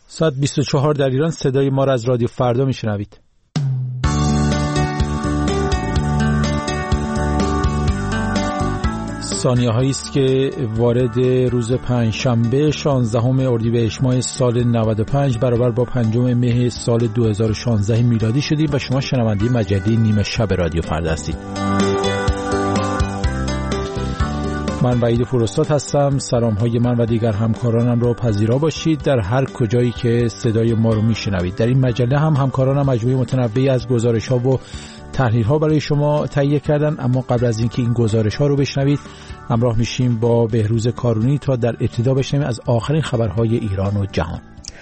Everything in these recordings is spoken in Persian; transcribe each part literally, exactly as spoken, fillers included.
ساعت بیست و چهار در ایران. صدای ما را از رادیو فردا میشنوید. ثانیه هایی است که وارد روز پنجشنبه شانزدهم اردیبهشت ماه سال نود و پنج برابر با پنجم مه سال دو هزار و شانزده میلادی شدیم و شما شنونده مجله نیمه شب رادیو فردا هستید. من وحید فرستاد هستم. سلام های من و دیگر همکارانم را پذیرا باشید در هر کجایی که صدای ما رو میشنوید. در این مجله هم همکارانم مجموعه متنوعی از گزارش ها و تحلیل ها برای شما تهیه کردن، اما قبل از اینکه این گزارش ها رو بشنوید همراه میشیم با بهروز کارونی تا در ابتدا بشنویم از آخرین خبرهای ایران و جهان.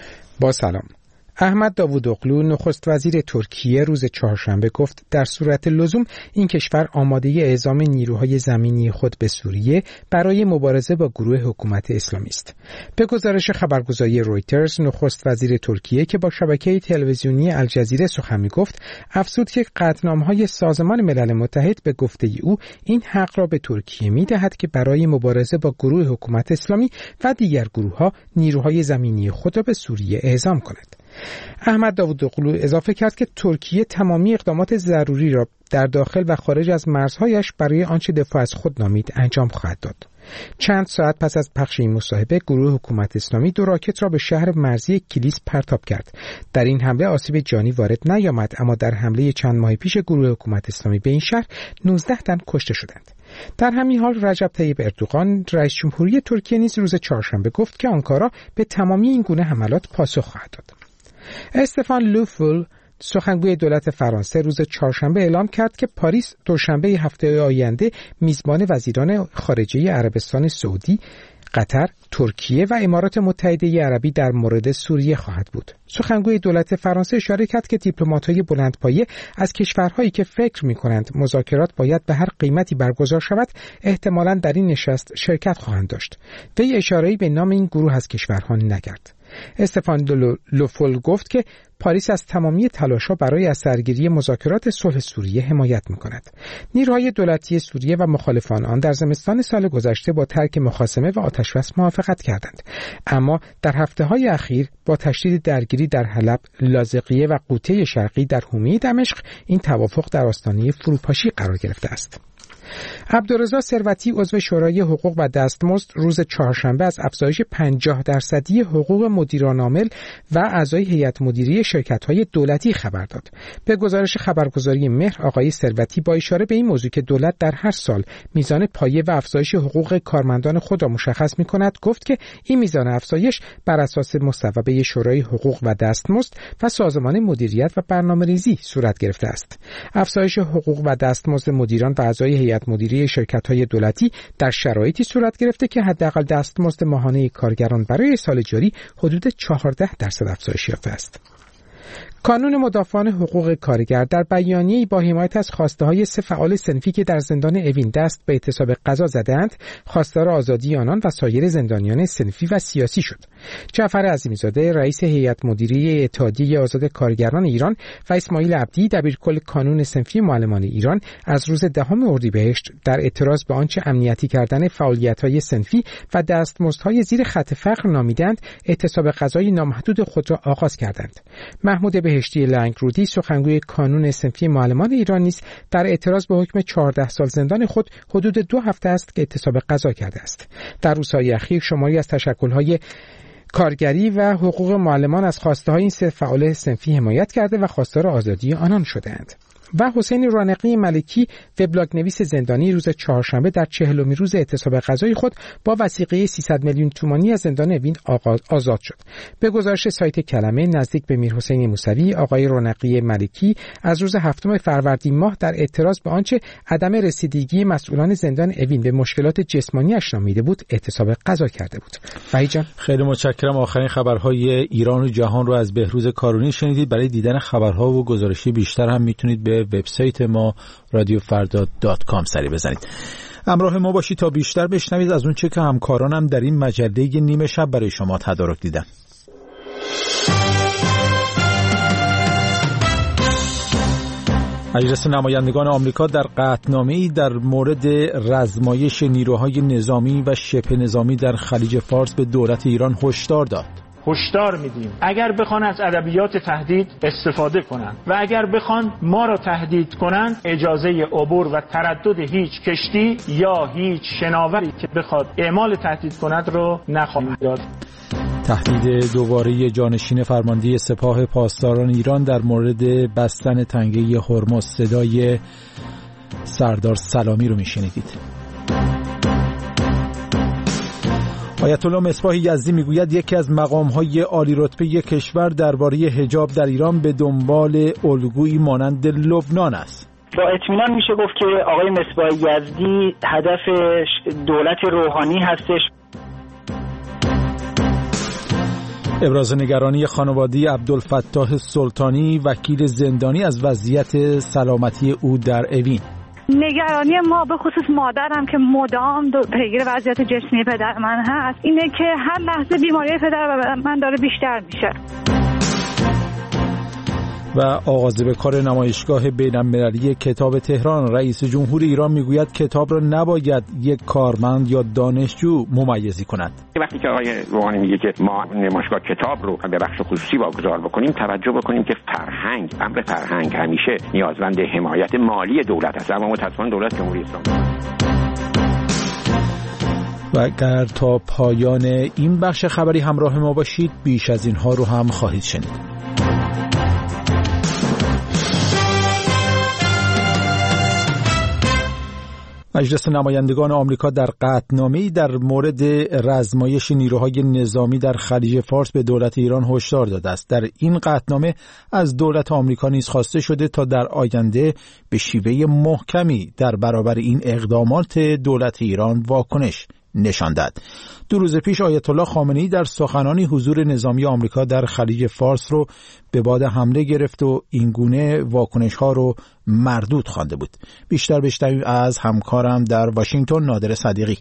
با سلام. احمد داوودوغلو نخست وزیر ترکیه روز چهارشنبه گفت در صورت لزوم این کشور آماده اعزام نیروهای زمینی خود به سوریه برای مبارزه با گروه حکومت اسلامی است. به گزارش خبرگزاری رویترز، نخست وزیر ترکیه که با شبکه تلویزیونی الجزیره سخن می‌گفت افزود که قطعنامه‌های سازمان ملل متحد به گفته او این حق را به ترکیه می‌دهد که برای مبارزه با گروه حکومت اسلامی و دیگر گروه‌ها نیروهای زمینی خود را به سوریه اعزام کند. احمد داوودوغلو اضافه کرد که ترکیه تمامی اقدامات ضروری را در داخل و خارج از مرزهایش برای آنچه دفاع از خود نامید انجام خواهد داد. چند ساعت پس از پخش این مصاحبه، گروه حکومت اسلامی دو راکت را به شهر مرزی کلیس پرتاب کرد. در این حمله آسیب جانی وارد نیامد، اما در حمله چند ماه پیش گروه حکومت اسلامی به این شهر نوزده تن کشته شدند. در همین حال رجب طیب اردوغان رئیس جمهوری ترکیه نیز روز چهارشنبه گفت که آنکارا به تمامی این گونه حملات پاسخ خواهد داد. استفان لوفول سخنگوی دولت فرانسه روز چهارشنبه اعلام کرد که پاریس دوشنبه هفته آینده میزبان وزیران خارجه عربستان سعودی، قطر، ترکیه و امارات متحده عربی در مورد سوریه خواهد بود. سخنگوی دولت فرانسه اشاره کرد که دیپلمات‌های بلندپایه از کشورهایی که فکر می‌کنند مذاکرات باید به هر قیمتی برگزار شود، احتمالاً در این نشست شرکت خواهند داشت. وی اشاره‌ای به نام این گروه از کشورها نکرد. استفان لوفول گفت که پاریس از تمامی تلاش‌ها برای از سرگیری مذاکرات صلح سوریه حمایت می‌کند. نیروهای دولتی سوریه و مخالفان آن در زمستان سال گذشته با ترک مخاصمه و آتش‌بس موافقت کردند، اما در هفته‌های اخیر با تشدید درگیری در حلب، لاذقیه و قوطه شرقی در حومه دمشق این توافق در آستانه فروپاشی قرار گرفته است. عبدالرضا ثروتی عضو شورای حقوق و دستمزد روز چهارشنبه از افزایش پنجاه درصدی حقوق مدیران عامل و اعضای هیئت مدیره شرکت‌های دولتی خبر داد. به گزارش خبرگزاری مهر، آقای ثروتی با اشاره به این موضوع که دولت در هر سال میزان پایه و افزایش حقوق کارمندان خود را مشخص می‌کند، گفت که این میزان افزایش بر اساس مصوبه شورای حقوق و دستمزد و سازمان مدیریت و برنامه‌ریزی صورت گرفته است. افزایش حقوق و دستمزد مدیران و اعضای هیئت مدیره شرکت‌های دولتی در شرایطی صورت گرفته که حداقل دستمزد ماهانه کارگران برای سال جاری حدود چهارده درصد افزایش یافته است. کانون مدافعان حقوق کارگر در بیانیه‌ای با حمایت از خواسته‌های سه فعال صنفی که در زندان اوین دست به اعتصاب قضا زدند، خواستار آزادی آنان و سایر زندانیان صنفی و سیاسی شد. جعفر عظیمی‌زاده رئیس هیئت مدیره اتحادیه آزاد کارگران ایران و اسماعیل عبدی دبیرکل کانون صنفی معلمان ایران از روز دهم اردیبهشت در اعتراض به آنچه امنیتی کردن فعالیت‌های صنفی و دستمزدهای زیر خط فقر نامیدند، اعتصاب قضای نامحدود خود را آغاز کردند. محمود بهشتی لنگرودی سخنگوی کانون صنفی معلمان ایران نیز در اعتراض به حکم چهارده سال زندان خود حدود دو هفته است که اعتصاب قضا کرده است. در روزهای اخیر شماری از تشکل‌های کارگری و حقوق معلمان از خواسته‌های این سه فعال صنفی حمایت کرده و خواستار آزادی آنان شده‌اند. و حسین رانقی ملکی وبلاگ نویس زندانی روز چهارشنبه در چهلمین روز اعتصاب قضایی خود با وثیقه سیصد میلیون تومانی از زندان اوین آزاد شد. به گزارش سایت کلمه، نزدیک به میرحسین موسوی، آقای رانقی ملکی از روز هفتم فروردین ماه در اعتراض به آنچه عدم رسیدگی مسئولان زندان اوین به مشکلات جسمانی اش نامیده بود، اعتصاب قضا کرده بود. وحید جان، خیلی متشکرم. آخرین خبرهای ایران و جهان رو از بهروز کارونی شنیدید. برای دیدن خبرها و گزارشی بیشتر هم میتونید به وبسایت ما رادیو فردا دات کام سری بزنید. همراه ما باشید تا بیشتر بشنوید از اون چه که همکارانم در این مجله نیمه شب برای شما تدارک دیدن. مجلس نمایندگان آمریکا در قطعنامه‌ای در مورد رزمایش نیروهای نظامی و شبه نظامی در خلیج فارس به دولت ایران هشدار داد. هشدار میدیم اگر بخوان از ادبیات تهدید استفاده کنند و اگر بخوان ما را تهدید کنند، اجازه عبور و تردد هیچ کشتی یا هیچ شناوری که بخواد اعمال تهدید کند رو نخواهیم داد. تهدید دوباره جانشین فرمانده سپاه پاسداران ایران در مورد بستن تنگه هرمز. صدای سردار سلامی رو میشنیدید. آیت الله مصباح یزدی میگوید یکی از مقام‌های عالی رتبه کشور درباره حجاب در ایران به دنبال الگویی مانند لبنان است. با اطمینان میشه گفت که آقای مصباح یزدی هدفش دولت روحانی هستش. ابراز نگرانی خانواده عبدالفتاح سلطانی، وکیل زندانی، از وضعیت سلامتی او در اوین. نگرانی ما به خصوص مادرم که مدام پیگیر وضعیت جسمی پدر من هست اینه که هر لحظه بیماری پدر من داره بیشتر میشه. و آغاز به کار نمایشگاه بین‌المللی کتاب تهران. رئیس جمهور ایران میگوید کتاب را نباید یک کارمند یا دانشجو ممیزی کند. وقتی که آقای روحانی میگه که ما نمایشگاه کتاب رو به بخش خصوصی واگذار بکنیم، توجه بکنیم که فرهنگ، امر فرهنگ همیشه نیازمند حمایت مالی دولت است، اما متأسفانه دولت جمهوری اسلامی. و اگر تا پایان این بخش خبری همراه ما باشید، بیش از اینها رو هم خواهید شنید. مجلس نمایندگان آمریکا در قطعنامه‌ای در مورد رزمایش نیروهای نظامی در خلیج فارس به دولت ایران هشدار داده است. در این قطعنامه از دولت آمریکا نیز خواسته شده تا در آینده به شیوه محکمی در برابر این اقدامات دولت ایران واکنش نشان داد. دو روز پیش آیت الله خامنه‌ای در سخنانی حضور نظامی آمریکا در خلیج فارس رو به باد حمله گرفت و این گونه واکنش‌ها رو مردود خوانده بود. بیشتر بشنویم از همکارم در واشنگتن نادر صدیقی.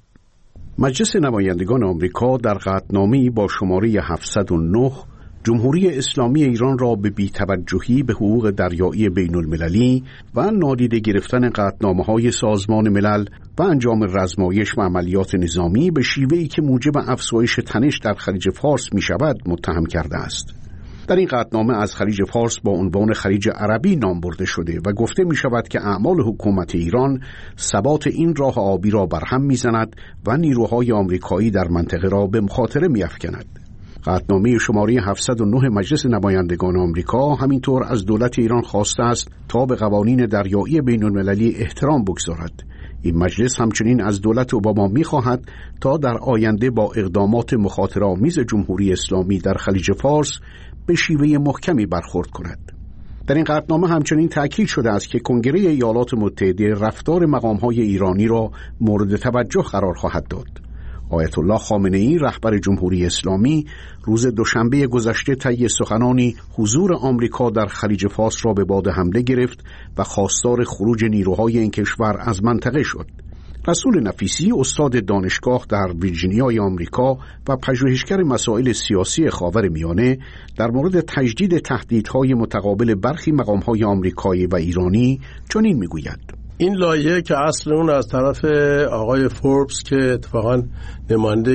مجلس نمایندگان آمریکا در قطعنامه‌ای با شماره هفتصد و نه جمهوری اسلامی ایران را به بی‌توجهی به حقوق دریایی بین المللی و نادیده گرفتن قطعنامه‌های سازمان ملل و انجام رزمایش و عملیات نظامی به شیوهی که موجب افزایش تنش در خلیج فارس می شود متهم کرده است. در این قطعنامه از خلیج فارس با عنوان خلیج عربی نام برده شده و گفته می شود که اعمال حکومت ایران ثبات این راه آبی را برهم می زند و نیروهای آمریکایی در منطقه را به مخاطره می افکند. قطعنامه شماره هفتصد و نه مجلس نمایندگان آمریکا همینطور از دولت ایران خواسته است تا به قوانین دریایی بین المللی احترام بگذارد. این مجلس همچنین از دولت اوباما می‌خواهد تا در آینده با اقدامات مخاطره‌آمیز جمهوری اسلامی در خلیج فارس به شیوه محکمی برخورد کند. در این قطعنامه همچنین تأکید شده است که کنگره ایالات متحده رفتار مقام‌های ایرانی را مورد توجه قرار خواهد داد. آیت الله خامنه‌ای رهبر جمهوری اسلامی روز دوشنبه گذشته طی سخنانی حضور آمریکا در خلیج فارس را به باد حمله گرفت و خواستار خروج نیروهای این کشور از منطقه شد. رسول نفیسی استاد دانشگاه در ویرجینیای آمریکا و پژوهشگر مسائل سیاسی خاورمیانه در مورد تجدید تهدیدهای متقابل برخی مقام‌های آمریکایی و ایرانی چنین می‌گوید: این لایحه که اصل اون از طرف آقای فوربس که اتفاقا نماینده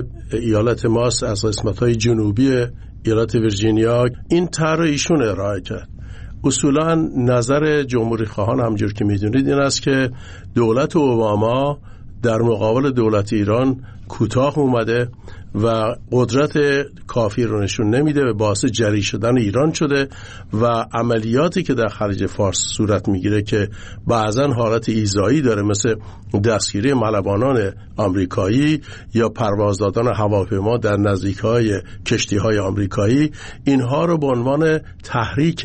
ایالت ماست از قسمت‌های جنوبی ایالت ویرجینیا، این طرح ایشون ارائه کرد. اصولا نظر جمهوری خواهان همجور که میدونید این است که دولت اوباما در مقابل دولت ایران کوتاه اومده و قدرت کافی رو نشون نمیده و باعث جری شدن ایران شده و عملیاتی که در خلیج فارس صورت میگیره که بعضا حالت ایذایی داره، مثل دستگیری ملوانان آمریکایی یا پرواز دادن هواپیما در نزدیک‌های کشتی‌های آمریکایی، اینها رو به عنوان تحریک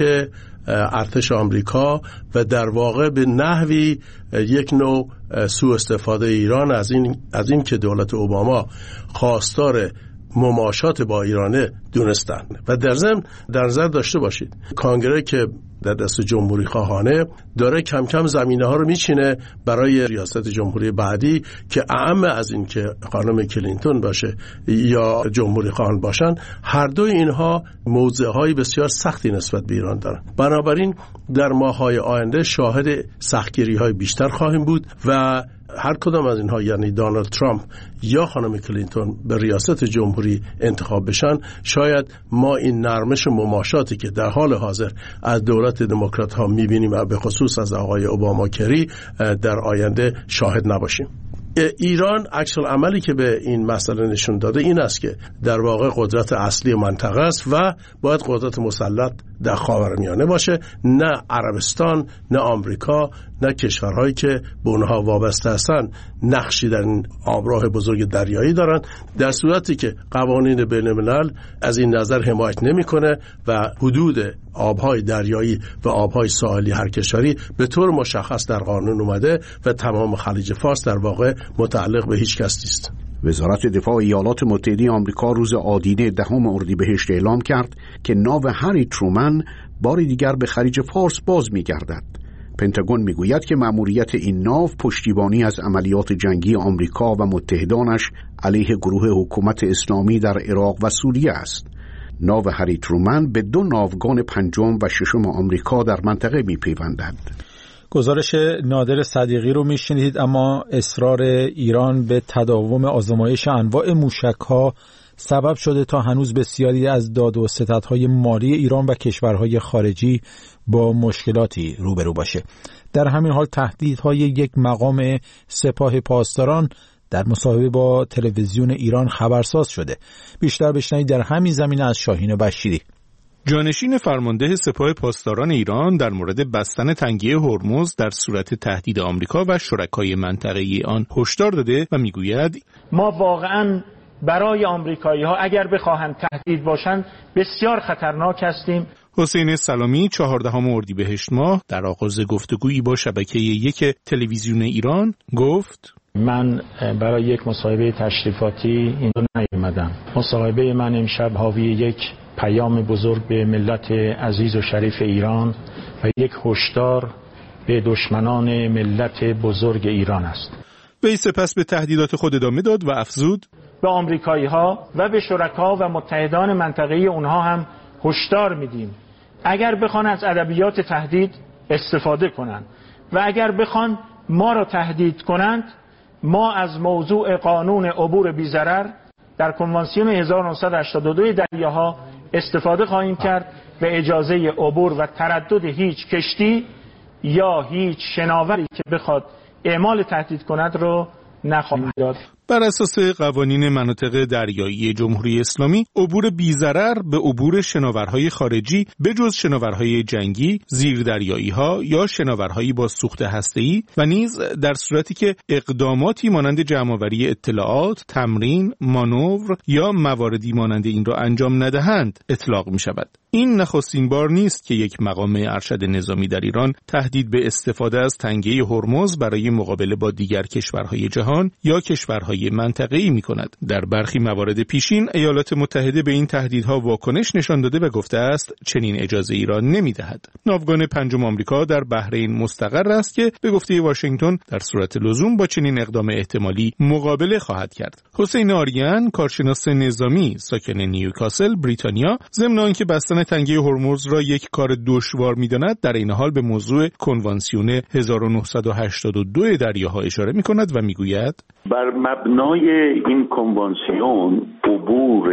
ارتش آمریکا و در واقع به نحوی یک نوع سوء استفاده ایران از این از این که دولت اوباما خواستار مماشات با ایرانه دونستن. و در ضمن در نظر داشته باشید کانگره که در دست جمهوری خواهانه داره کم کم زمینه ها رو میچینه برای ریاست جمهوری بعدی که اعم از این که خانم کلینتون باشه یا جمهوری خواهان باشن، هر دوی اینها موضع های بسیار سختی نسبت به ایران دارن. بنابراین در ماه‌های آینده شاهد سختگیری های بیشتر خواهیم بود و هر کدام از اینها، یعنی دونالد ترامپ یا خانم کلینتون، به ریاست جمهوری انتخاب بشن، شاید ما این نرمش مماشاتی که در حال حاضر از دولت دموکرات ها میبینیم و به خصوص از آقای اوباما کری در آینده شاهد نباشیم. ایران عکس العملی که به این مسئله نشون داده این است که در واقع قدرت اصلی منطقه است و باید قدرت مسلط در خاورمیانه باشه، نه عربستان، نه آمریکا، نه کشورهایی که به اونها وابسته هستن نقشی در این آبراه بزرگ دریایی دارن، در صورتی که قوانین بین الملل از این نظر حمایت نمیکنه و حدود آبهای دریایی و آبهای ساحلی هر کشوری به طور مشخص در قانون اومده و تمام خلیج فارس در واقع متعلق به هیچ کس نیست. وزارت دفاع ایالات متحده آمریکا روز آدینه دهم اردیبهشت اعلام کرد که ناو هری ترومن بار دیگر به خلیج فارس باز می‌گردد. پنتاگون میگوید که مأموریت این ناو پشتیبانی از عملیات جنگی آمریکا و متحدانش علیه گروه حکومت اسلامی در عراق و سوریه است. ناو هری ترومن به دو ناوگان پنجم و ششم آمریکا در منطقه میپیوندد. گزارش نادر صدیقی رو میشنیدید. اما اصرار ایران به تداوم آزمایش انواع موشک‌ها سبب شده تا هنوز بسیاری از داد و ستدهای مالی ایران و کشورهای خارجی با مشکلاتی روبرو باشه. در همین حال تهدیدهای یک مقام سپاه پاسداران در مصاحبه با تلویزیون ایران خبرساز شده. بیشتر بشنوید در همین زمینه از شاهین بشیری. جانشین فرمانده سپاه پاسداران ایران در مورد بستن تنگه هرمز در صورت تهدید آمریکا و شرکای منطقه‌ای آن هشدار داده و میگوید ما واقعاً برای آمریکایی‌ها اگر بخواهند تهدید باشند بسیار خطرناک هستیم. حسین سلامی چهاردهم اردیبهشت ماه در آغاز گفتگویی با شبکه یک تلویزیون ایران گفت: من برای یک مصاحبه تشریفاتی اینجا نیامدم. مصاحبه من امشب حاوی یک پیام بزرگ به ملت عزیز و شریف ایران و یک هشدار به دشمنان ملت بزرگ ایران است. وی سپس به تهدیدات خود ادامه داد و افزود: به آمریکایی‌ها و به شرکا و متحدان منطقه‌ای اونها هم هشدار میدیم اگر بخوان از ادبیات تهدید استفاده کنند و اگر بخوان ما را تهدید کنند، ما از موضوع قانون عبور بی‌ضرر در کنوانسیون هزار و نهصد و هشتاد و دو دریاها استفاده خواهیم کرد و اجازه عبور و تردد هیچ کشتی یا هیچ شناوری که بخواد اعمال تهدید کند رو نخواهیم داد. بر اساس قوانین مناطق دریایی جمهوری اسلامی، عبور بی‌ضرر به عبور شناورهای خارجی به جز شناورهای جنگی، زیردریایی‌ها یا شناورهایی با سوخت هسته‌ای و نیز در صورتی که اقداماتی مانند جمع‌آوری اطلاعات، تمرین، مانور یا مواردی مانند این را انجام ندهند اطلاق می‌شود. این نخستین بار نیست که یک مقام ارشد نظامی در ایران تهدید به استفاده از تنگه هرمز برای مقابله با دیگر کشورهای جهان یا کشورهای منطقه‌ای می‌کند. در برخی موارد پیشین ایالات متحده به این تهدیدها واکنش نشان داده و گفته است چنین اجازه ایران نمی‌دهد. ناوگان پنجم آمریکا در بحرین مستقر است که به گفته واشنگتن در صورت لزوم با چنین اقدام احتمالی مقابله خواهد کرد. حسین آریان، کارشناس نظامی ساکن نیوکاسل، بریتانیا، ضمن آنکه بستن تنگه هرمز را یک کار دشوار می‌داند، در این حال به موضوع کنوانسیون هزار و نهصد و هشتاد و دو دریاها اشاره می‌کند و می‌گوید: بر مبنای این کنوانسیون عبور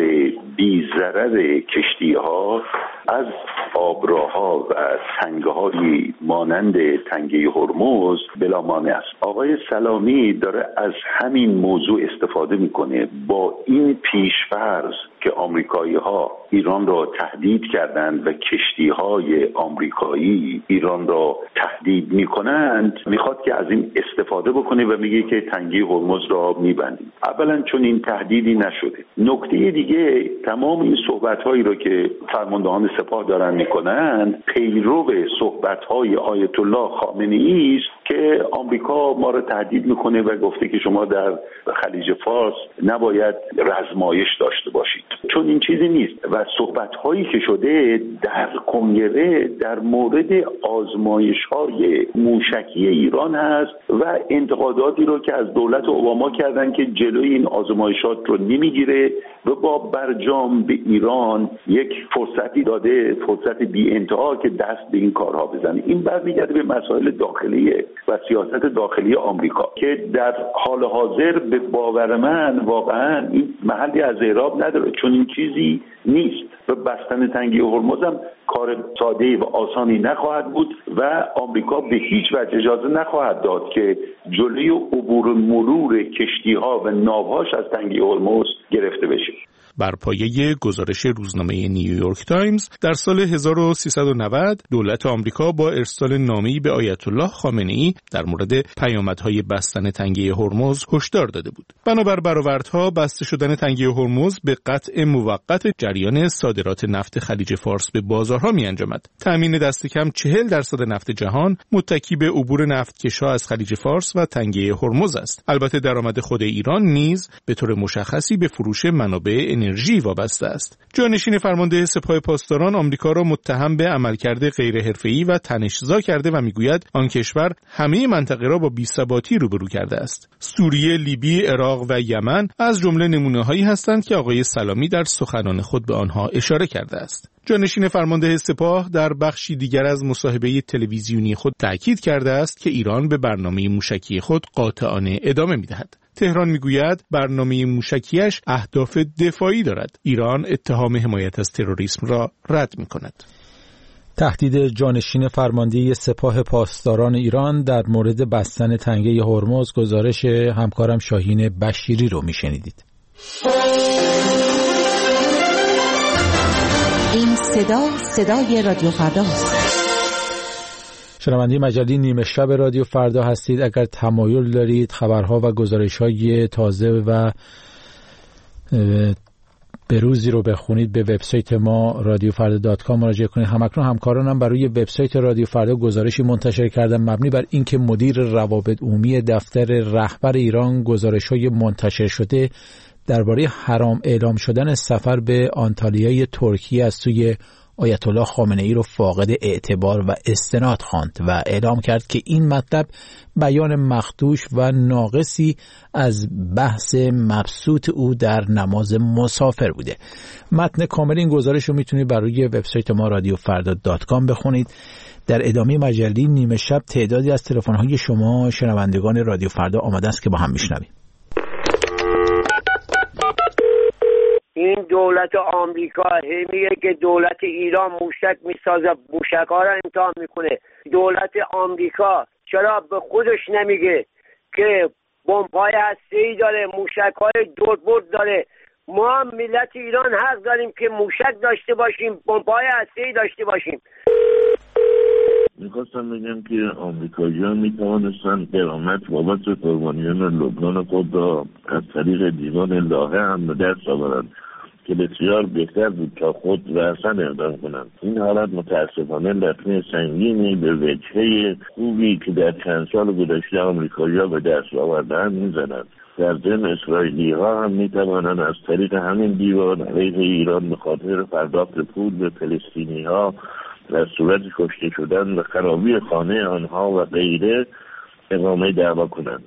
بی‌ضرر کشتی‌ها از آبراها و تنگه‌های مانند تنگه هرمز بلا مانع است. آقای سلامی داره از همین موضوع استفاده میکنه با این پیش‌فرض که آمریکایی‌ها ایران را تهدید کردند و کشتی‌های آمریکایی ایران را تهدید میکنند، میخواد که از این استفاده بکنه و میگه که تنگه هرمز را میبندیم. اولا چون این تهدیدی نشده. نکته دیگه، تمام این صحبت‌هایی رو که فرماندهان سپاه دارن میکنن پیرو صحبت‌های آیت الله خامنه‌ای است که آمریکا ما را تهدید میکنه و گفته که شما در خلیج فارس نباید رزمایش داشته باشید. چون این چیزی نیست و صحبت‌هایی که شده در کنگره در مورد آزمایش‌های موشکی ایران هست و انتقاداتی رو که از دولت اوباما کردن که جلوی این آزمایشات رو نمیگیره و با برجام نظام به ایران یک فرصتی داده، فرصت بی انتها که دست به این کارها بزنه. این برمیگرده به مسائل داخلی و سیاست داخلی آمریکا که در حال حاضر به باور من واقعا این محلی از اعراب نداره، چون این چیزی نیست و بستن تنگه هرمز هم کار ساده و آسانی نخواهد بود و آمریکا به هیچ وجه اجازه نخواهد داد که جلوی عبور مرور کشتی‌ها و ناوهاش از تنگه هرمز گرفته بشه. بر پایه گزارش روزنامه نیویورک تایمز در سال هزار و سیصد و نود دولت آمریکا با ارسال نامه‌ای به آیت الله خامنه‌ای در مورد پیامدهای بستن تنگه هرمز هشدار داده بود. بنابر برآوردها بسته شدن تنگه هرمز به قطع موقت جریان صادرات نفت خلیج فارس به بازارها می‌انجامد. تامین دست کم چهل درصد نفت جهان متکی به عبور نفتکش‌ها از خلیج فارس و تنگه هرمز است. البته درآمد خود ایران نیز به طور مشخصی به فروش منابع انرژی وابسته است. جانشین فرمانده سپاه پاسداران آمریکا را متهم به عملکرد غیر حرفه‌ای و تنش‌زا کرده و میگوید آن کشور همه منطقه را با بی‌ثباتی روبرو کرده است. سوریه، لیبی، عراق و یمن از جمله نمونه‌هایی هستند که آقای سلامی در سخنان خود به آنها اشاره کرده است. جانشین فرمانده سپاه در بخشی دیگر از مصاحبه تلویزیونی خود تأکید کرده است که ایران به برنامه موشکی خود قاطعانه ادامه می‌دهد. تهران میگوید برنامه موشکیش اهداف دفاعی دارد. ایران اتهام حمایت از تروریسم را رد می‌کند. تهدید جانشین فرمانده سپاه پاسداران ایران در مورد بستن تنگه هرمز، گزارش همکارم شاهین بشیری رو میشنیدید. این صدا صدای رادیو فرداست. شنونده مجله نیمه شب رادیو فردا هستید. اگر تمایل دارید خبرها و گزارش‌های تازه و بروزی رو بخونید، به وبسایت ما رادیو فردا دات کام مراجعه کنید. همکنون همکارانم برای وبسایت رادیو فردا گزارشی منتشر کردن مبنی بر اینکه مدیر روابط عمومی دفتر رهبر ایران گزارش‌های منتشر شده درباره حرام اعلام شدن سفر به آنتالیای ترکیه از سوی آیت الله خامنه‌ای رو فاقد اعتبار و استناد خواند و اعلام کرد که این مطلب بیان مخدوش و ناقصی از بحث مبسوط او در نماز مسافر بوده. متن کامل این گزارش رو میتونید برای وبسایت ما رادیو فردا دات کام بخونید. در ادامه مجله نیمه شب تعدادی از تلفن‌های شما شنوندگان رادیو فردا آماده است که با هم میشنویم. این دولت آمریکا میگه که دولت ایران موشک میسازه، موشک‌ها را امتحان میکنه. دولت آمریکا چرا به خودش نمیگه که بمب‌های هسته‌ای داره، موشک‌های دوربرد داره؟ ما هم ملت ایران حق داریم که موشک داشته باشیم، بمب‌های هسته‌ای داشته باشیم. میخواستم بگم که آمریکایی‌ها میتوانستن قرامت بابت قربانیان لبنان خود را از طریق دیوان لاهه هم به دست آورند که بسیار بهتر بود تا خود رأسن اقدام کنند. این حالت متاسفانه لطمه سنگینی به وجهه خوبی که در چند سال گذشته آمریکایی‌ها به دست آورده‌اند میزنند. در ضمن اسرائیلی‌ها هم میتوانند از طریق همین دیوان علیه ایران به خاطر پرداخت پول به فلسطینی‌ها در صورت کشته شدن و خرابی خانه آنها و غیره اقامه دعوا کنند.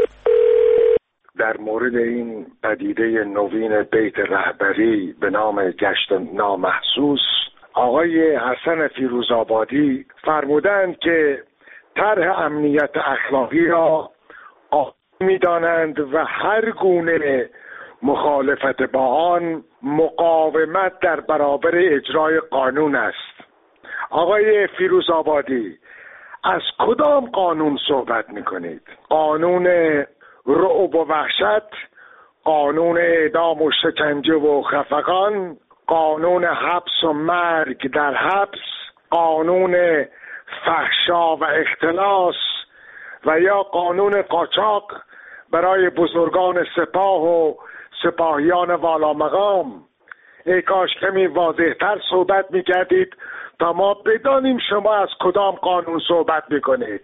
در مورد این پدیده نوین بیت رهبری به نام گشت نامحسوس، آقای حسن فیروزآبادی فرمودند که طرح امنیت اخلاقی را می‌دانند و هر گونه مخالفت با آن مقاومت در برابر اجرای قانون است. آقای فیروزآبادی، از کدام قانون صحبت میکنید؟ قانون رعب و وحشت، قانون اعدام و شکنجه و خفقان، قانون حبس و مرگ در حبس، قانون فحشا و اختلاس و یا قانون قاچاق برای بزرگان سپاه و سپاهیان والا مقام؟ ای کاش کمی واضح‌تر صحبت می‌کردید تا ما بدانیم شما از کدام قانون صحبت می‌کنید.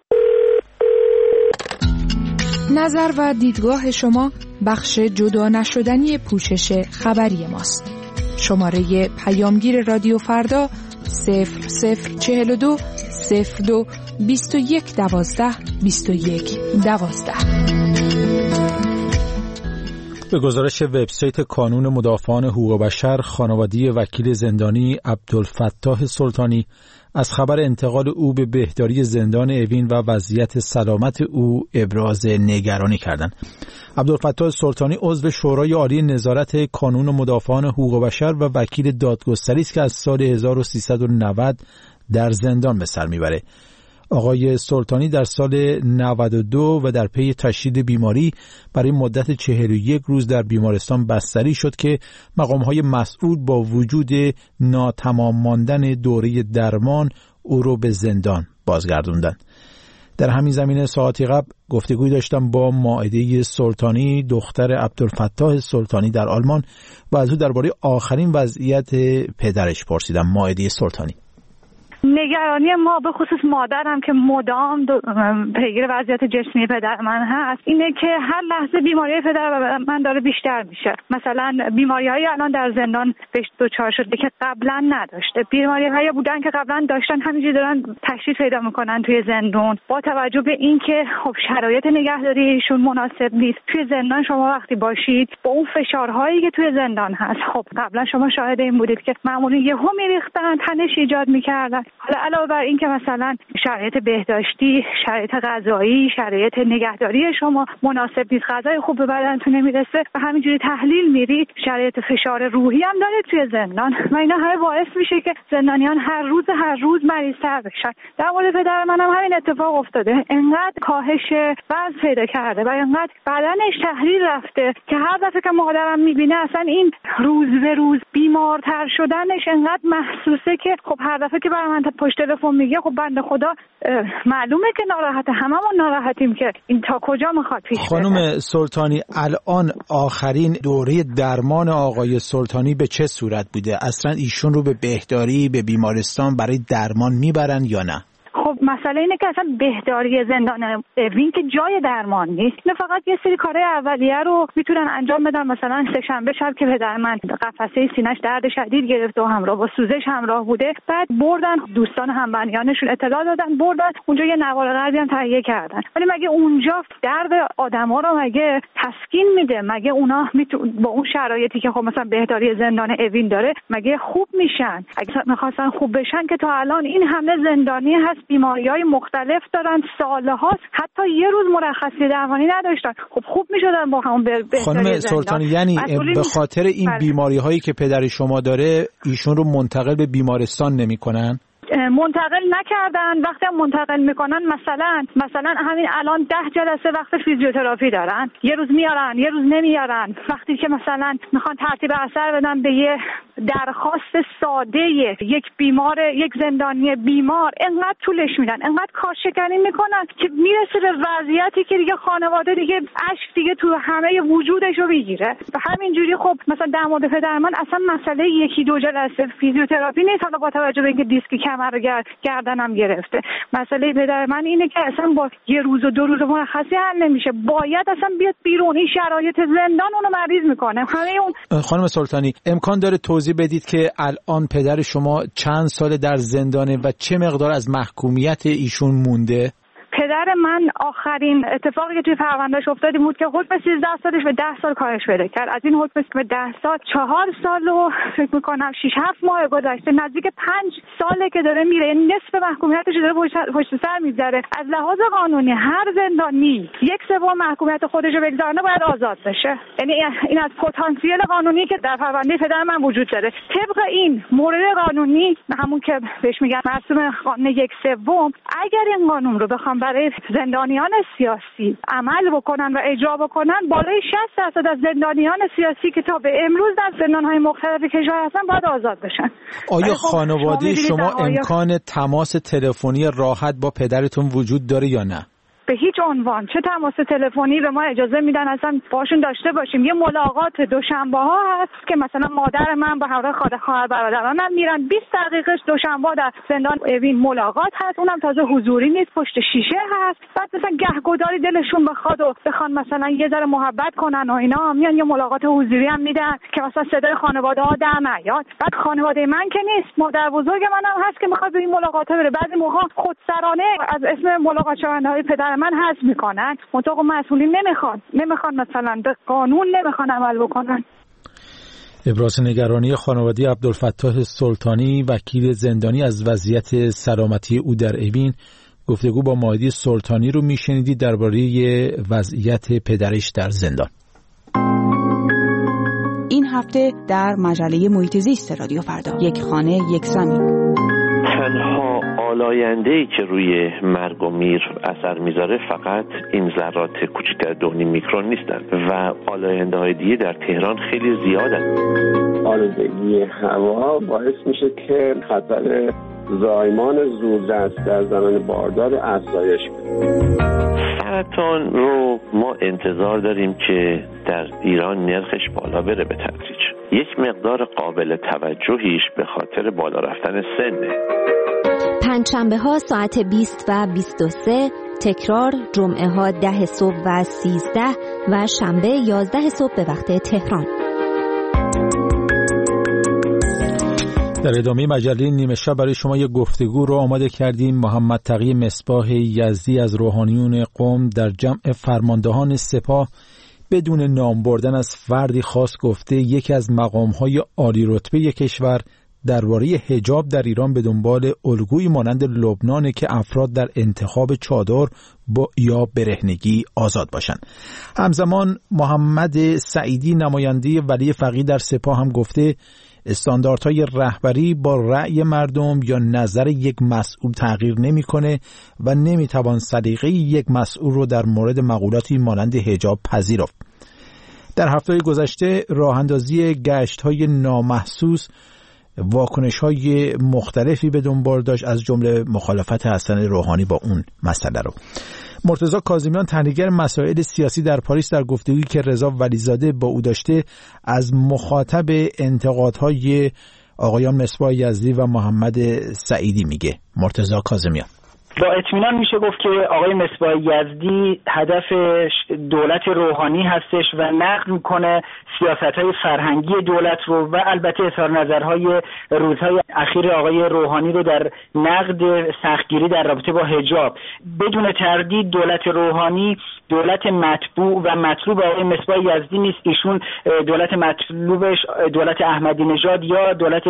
نظر و دیدگاه شما بخش جدا نشدنی پوشش خبری ماست. شماره پیامگیر رادیو فردا صفر صفر چهل و دو صفر دو بیست و یک دوازده بیست و یک دوازده. به گزارش وبسایت کانون مدافعان حقوق بشر، خانواده وکیل زندانی عبدالفتاح سلطانی از خبر انتقال او به بهداری زندان اوین و وضعیت سلامت او ابراز نگرانی کردند. عبدالفتاح سلطانی عضو شورای عالی نظارت کانون مدافعان حقوق بشر و وکیل دادگستری است که از سال هزار و سیصد و نود در زندان به سر میبره. آقای سلطانی در سال نود و دو و در پی تشدید بیماری برای مدت چهل و یک روز در بیمارستان بستری شد که مقام‌های مسئول با وجود ناتمام ماندن دوره درمان او رو به زندان بازگردوندند. در همین زمینه ساعتی قبل گفتگوی داشتم با مائده سلطانی، دختر عبدالفتاح سلطانی در آلمان، و از او درباره آخرین وضعیت پدرش پرسیدم. مائده سلطانی: نگرانی ما به خصوص مادرم که مدام پیگیر وضعیت جسمی پدر من هست اینه که هر لحظه بیماری پدر من داره بیشتر میشه. مثلا بیماری‌های الان در زندان بهش دچار شده که قبلا نداشته. بیماری‌هایی بودن که قبلا داشتن همینجوری دارن تشخیص پیدا میکنن توی زندان. با توجه به اینکه خب شرایط نگهداری ایشون مناسب نیست توی زندان، شما وقتی باشید با اون فشارهایی که توی زندان هست، خب قبلا شما شاهد این بودید که مامورین یهو میریختن، تنش ایجاد میکردن. حالا علاوه بر این که مثلا شرایط بهداشتی، شرایط غذایی، شرایط نگهداری شما مناسب نیست، غذای خوب به بدنتون نمیرسه و همینجوری تحلیل میرید، شرایط فشار روحی هم داره توی زندان و اینا همه باعث میشه که زندانیان هر روز هر روز مریض‌تر بشن. در مورد پدر منم همین اتفاق افتاده. انقدر کاهش وزن پیدا کرده و انقدر بدنش تحلیل رفته که هر دفعه که مادرم میبینه اصلا این روز به روز بیمارتر شدنش انقدر محسوسه که خب هر دفعه که برای من پشت تلفن میگه خب بنده خدا معلومه که ناراحته، هممون ناراحتیم که این تا کجا میخواد پیش بره. خانم سلطانی، الان آخرین دوره درمان آقای سلطانی به چه صورت بوده؟ اصلا ایشون رو به بهداری، به بیمارستان برای درمان میبرن یا نه؟ خب مسئله اینه که اصلا بهداری زندان اوین که جای درمان نیست. نه فقط یه سری کارهای اولیه رو میتونن انجام بدن. مثلا سه شنبه شب که پدر من قفسه سینه‌اش درد شدید گرفته و همراه با سوزش همراه بوده، بعد بردن دوستان همبنیانشون اطلاع دادن، بردن اونجا یه نوار قلبی هم تهیه کردن. ولی مگه اونجا درد آدما رو مگه تسکین میده؟ مگه اونا با اون شرایطی که خب مثلا بهداری زندان اوین داره مگه خوب میشن؟ اگه می‌خواستن خوب بشن که تا الان این همه زندانی هست بیماری‌های مختلف دارن، سال‌هاست، حتی یه روز مرخصی درمانی نداشتن، خب خوب می‌شدن با همون بهتری. خانم سلطانی، یعنی به خاطر این بیماری‌هایی که پدر شما داره ایشون رو منتقل به بیمارستان نمی‌کنن؟ منتقل نکردن. وقتی منتقل میکنن مثلا مثلا همین الان ده جلسه وقت فیزیوتراپی دارن، یه روز میارن یه روز نمیارن. وقتی که مثلا میخوان ترتیب اثر بدن به یه درخواست ساده یک بیمار، یک زندانی بیمار، انقدر طولش میدن، انقدر کارشکنی میکنن که میرسه به وضعیتی که دیگه خانواده دیگه اشک دیگه تو همه وجودش رو بگیره. و همینجوری خب مثلا در مورد پدر من اصلا مسئله یکی دو جلسه فیزیوتراپی نیست. حالا با توجه به اینکه دیسک کمر گردنم گرفته، مسئله پدر من اینه که اصلا با یه روز و دو روز مرخصی حل نمیشه، باید اصلا بیاد بیرون. این شرایط زندان اونو مریض میکنه. همه اون. خانم سلطانی، امکان داره توضیح بدید که الان پدر شما چند سال در زندانه و چه مقدار از محکومیت ایشون مونده؟ پدر من آخرین اتفاقی که توی پروندهش افتاد بود که حکم سیزده سالش به ده سال کاهش پیدا کرد. از این حکم به ده سال چهار سال و فکر میکنم شش هفت ماه گذشته، نزدیک پنج ساله که داره میره، نصف محکومیتش داره پشت سر میذاره. از لحاظ قانونی هر زندانی یک سوم محکومیت خودش رو بگذارنه باید آزاد بشه. یعنی این از پتانسیل قانونی که در پرونده پدر من وجود داره. طبق این مورد قانونی، همون که بهش میگن مرسوم قانون یک سوم، اگر این قانون رو بخوام برای زندانیان سیاسی عمل بکنن و اجرا بکنن، بالای شصت درصد از زندانیان سیاسی که تا به امروز در زندان‌های مختلف کشور هستن باید آزاد بشن. آیا خانواده شما امکان تماس تلفنی راحت با پدرتون وجود داره یا نه؟ به هیچ عنوان چه تماس تلفنی به ما اجازه میدن اصلا باشون داشته باشیم. یه ملاقات دوشنبه ها هست که مثلا مادر من با همراه خواهر برادرانم میرن، بیست دقیقه دوشنبه در زندان اوین ملاقات هست، اونم تازه حضوری نیست، پشت شیشه هست. بعد مثلا گهگداری دلشون بخواد و بخوان مثلا یه ذره محبت کنن و اینا، میان یه ملاقات حضوری هم میدن که مثلا صدای خانواده ها در نیاد. بعد خانواده من که نیست، مادر بزرگ منم هست که میخواد به این ملاقات بره. بعضی موقع خودسرانه از اسم ملاقات شونده‌های پدر من حذف میکنن، منطقه مسئولین نمیخوان نمیخوان مثلا به قانون نمیخوان عمل بکنن. ابراز نگرانی خانواده عبدالفتاح سلطانی، وکیل زندانی، از وضعیت سلامتی او در اوین. گفتگو با ماهدی سلطانی رو میشنیدید درباره وضعیت پدرش در زندان. این هفته در مجله محیط زیست رادیو فردا، یک خانه یک زمین. تنها آلاینده‌ای که روی مرگ و میر اثر میذاره فقط این ذرات کوچکتر دو و نیم میکرون نیستن و آلاینده‌های دیگه در تهران خیلی زیادن. آلودگی هوا باعث میشه که خطر زایمان زودرس در زمان باردار افزایش کنه. سرطان رو ما انتظار داریم که در ایران نرخش بالا بره به تدریج. یک مقدار قابل توجهیش به خاطر بالا رفتن سنه. پنجشنبه ها ساعت بیست و بیست و سه، تکرار جمعه ها ده صبح و سیزده و شنبه یازده صبح به وقت تهران. در ادامه مجله نیمه شب برای شما یک گفتگو رو آماده کردیم. محمد تقی مصباح یزدی از روحانیون قم در جمع فرماندهان سپاه بدون نام بردن از فردی خاص گفته یکی از مقام‌های عالی رتبه کشور درباره حجاب در ایران به دنبال الگویی مانند لبنان که افراد در انتخاب چادر با یا برهنگی آزاد باشند. همزمان محمد سعیدی نماینده ولی فقیه در سپاه هم گفته استانداردهای رهبری با رأی مردم یا نظر یک مسئول تغییر نمی‌کنه و نمی‌توان سلیقه یک مسئول رو در مورد مقولاتی مانند حجاب پذیرفت. در هفته گذشته راه‌اندازی گشت‌های نامحسوس واکنش‌های مختلفی به دنبال داشت، از جمله مخالفت حسن روحانی با اون مسئله رو. مرتضی کاظمیان تحلیلگر مسائل سیاسی در پاریس در گفتگویی که رضا ولیزاده با او داشته از مخاطب انتقادهای آقایان مصباح یزدی و محمد سعیدی میگه. مرتضی کاظمیان: با اطمینان میشه گفت که آقای مصباح یزدی هدفش دولت روحانی هستش و نقد میکنه سیاست‌های فرهنگی دولت رو و البته اظهار نظرهای روزهای اخیر آقای روحانی رو در نقد سختگیری در رابطه با حجاب. بدون تردید دولت روحانی دولت مطبوع و مطلوب آقای مصباح یزدی نیست. ایشون دولت مطلوبش دولت احمدی نژاد یا دولت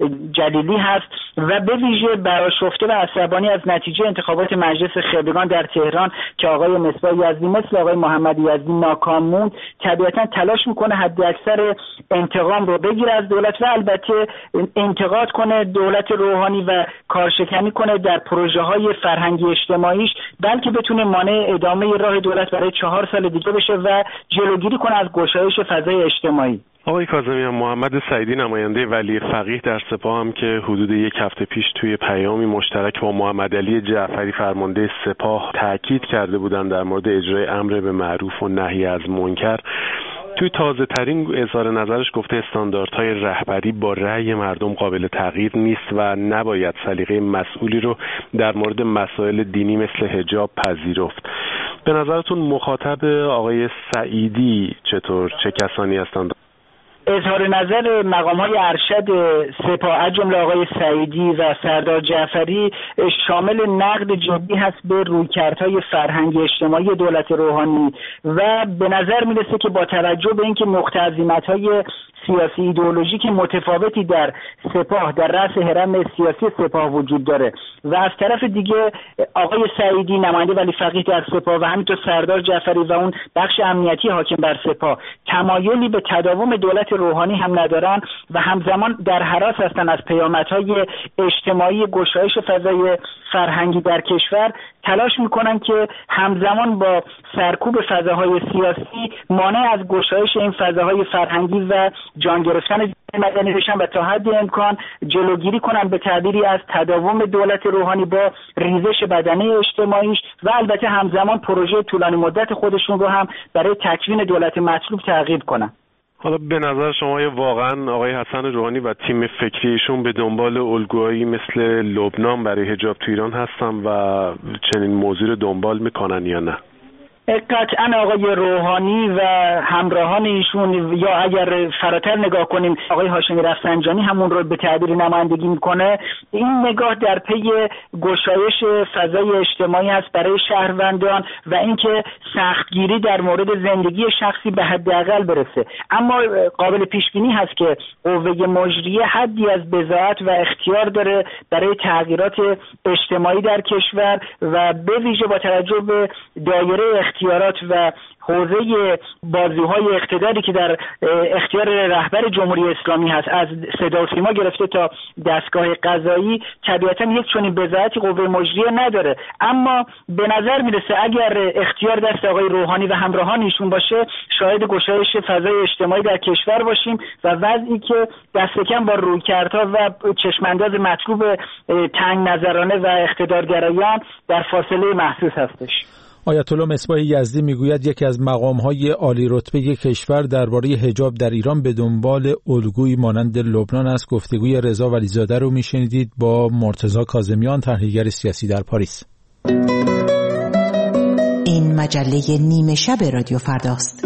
جلیلی هست و به ویژه برآشفته و عصبانی از نتیجه انتخابات مجلس خبرگان در تهران که آقای مصباح یزدی مثل آقای محمد یزدی ناکام موند، طبیعتا تلاش میکنه حد اکثر انتقام رو بگیره از دولت و البته انتقاد کنه دولت روحانی و کارشکنی کنه در پروژه های فرهنگی اجتماعیش، بلکه بتونه مانع ادامه راه دولت برای چهار سال دیگه بشه و جلوگیری کنه از گشایش فضای اجتماعی. آقای کاظمیان، محمد سعیدی نماینده ولی فقیه در سپاه هم که حدود یک هفته پیش توی پیامی مشترک با محمد علی جعفری فرمانده سپاه تاکید کرده بودند در مورد اجرای امر به معروف و نهی از منکر، توی تازه ترین اظهار نظرش گفته استانداردهای رهبری با رأی مردم قابل تغییر نیست و نباید سلیقه مسئولی رو در مورد مسائل دینی مثل حجاب پذیرفت. به نظرتون مخاطب آقای سعیدی چطور، چه کسانی هستند؟ اظهار نظر مقام‌های ارشد سپاه از جمله آقای سعیدی و سردار جعفری شامل نقد جدی هست به رویکردهای فرهنگی اجتماعی دولت روحانی و به نظر میرسه که با توجه به اینکه نقطه عظیمت‌های سیاسی ایدئولوژیک متفاوتی در سپاه در رأس هرم سیاسی سپاه وجود داره و از طرف دیگه آقای سعیدی نماینده ولی فقیه در سپاه و همینطور سردار جعفری و اون بخش امنیتی حاکم بر سپاه تمایلی به تداوم دولت روحانی هم ندارن و همزمان در هراس هستن از پیامدهای اجتماعی گشایش فضای فرهنگی در کشور، تلاش میکنن که همزمان با سرکوب فضاهای سیاسی مانع از گشایش این فضاهای فرهنگی و جان گرفتن مدنی بشن و تا حد امکان جلوگیری کنن به تعبیری از تداوم دولت روحانی با ریزش بدنه اجتماعیش و البته همزمان پروژه طولانی مدت خودشون رو هم برای تکوین دولت مطلوب تعقیب کنن. حالا به نظر شما واقعا آقای حسن روحانی و تیم فکریشون به دنبال الگوهایی مثل لبنان برای حجاب تو ایران هستن و چنین موضوع رو دنبال میکنن یا نه؟ قطعا آقای روحانی و همراهان ایشون، یا اگر فراتر نگاه کنیم آقای هاشمی رفسنجانی همون رو به تعبیر نمایندگی میکنه، این نگاه در پی گشایش فضای اجتماعی هست برای شهروندان و اینکه سختگیری در مورد زندگی شخصی به حداقل برسه. اما قابل پیش بینی هست که قوه مجریه حدی از بضاعت و اختیار داره برای تغییرات اجتماعی در کشور و به ویژه با توجه به دایره اختیارات و حوزه بازی‌های اقتداری که در اختیار رهبر جمهوری اسلامی هست، از صدا و سیما گرفته تا دستگاه قضایی، طبیعتاً یک چنین بضاعتی قوه مجریه نداره. اما به نظر میرسه اگر اختیار دست آقای روحانی و همراهان ایشون باشه، شاهد گشایش فضای اجتماعی در کشور باشیم و وضعی که دست کم با رویکردها و چشمانداز مطلوب تنگ نظرانه و اقتدارگرایان در فاصله محسوس هستش. آیت الله مصباح یزدی میگوید یکی از مقام‌های عالی رتبه کشور درباره حجاب در ایران به دنبال الگویی مانند لبنان است. گفتگوی رضا ولیزاده رو میشنیدید با مرتضی کاظمیان، تحلیلگر سیاسی در پاریس. این مجله نیمه شب رادیو فرداست.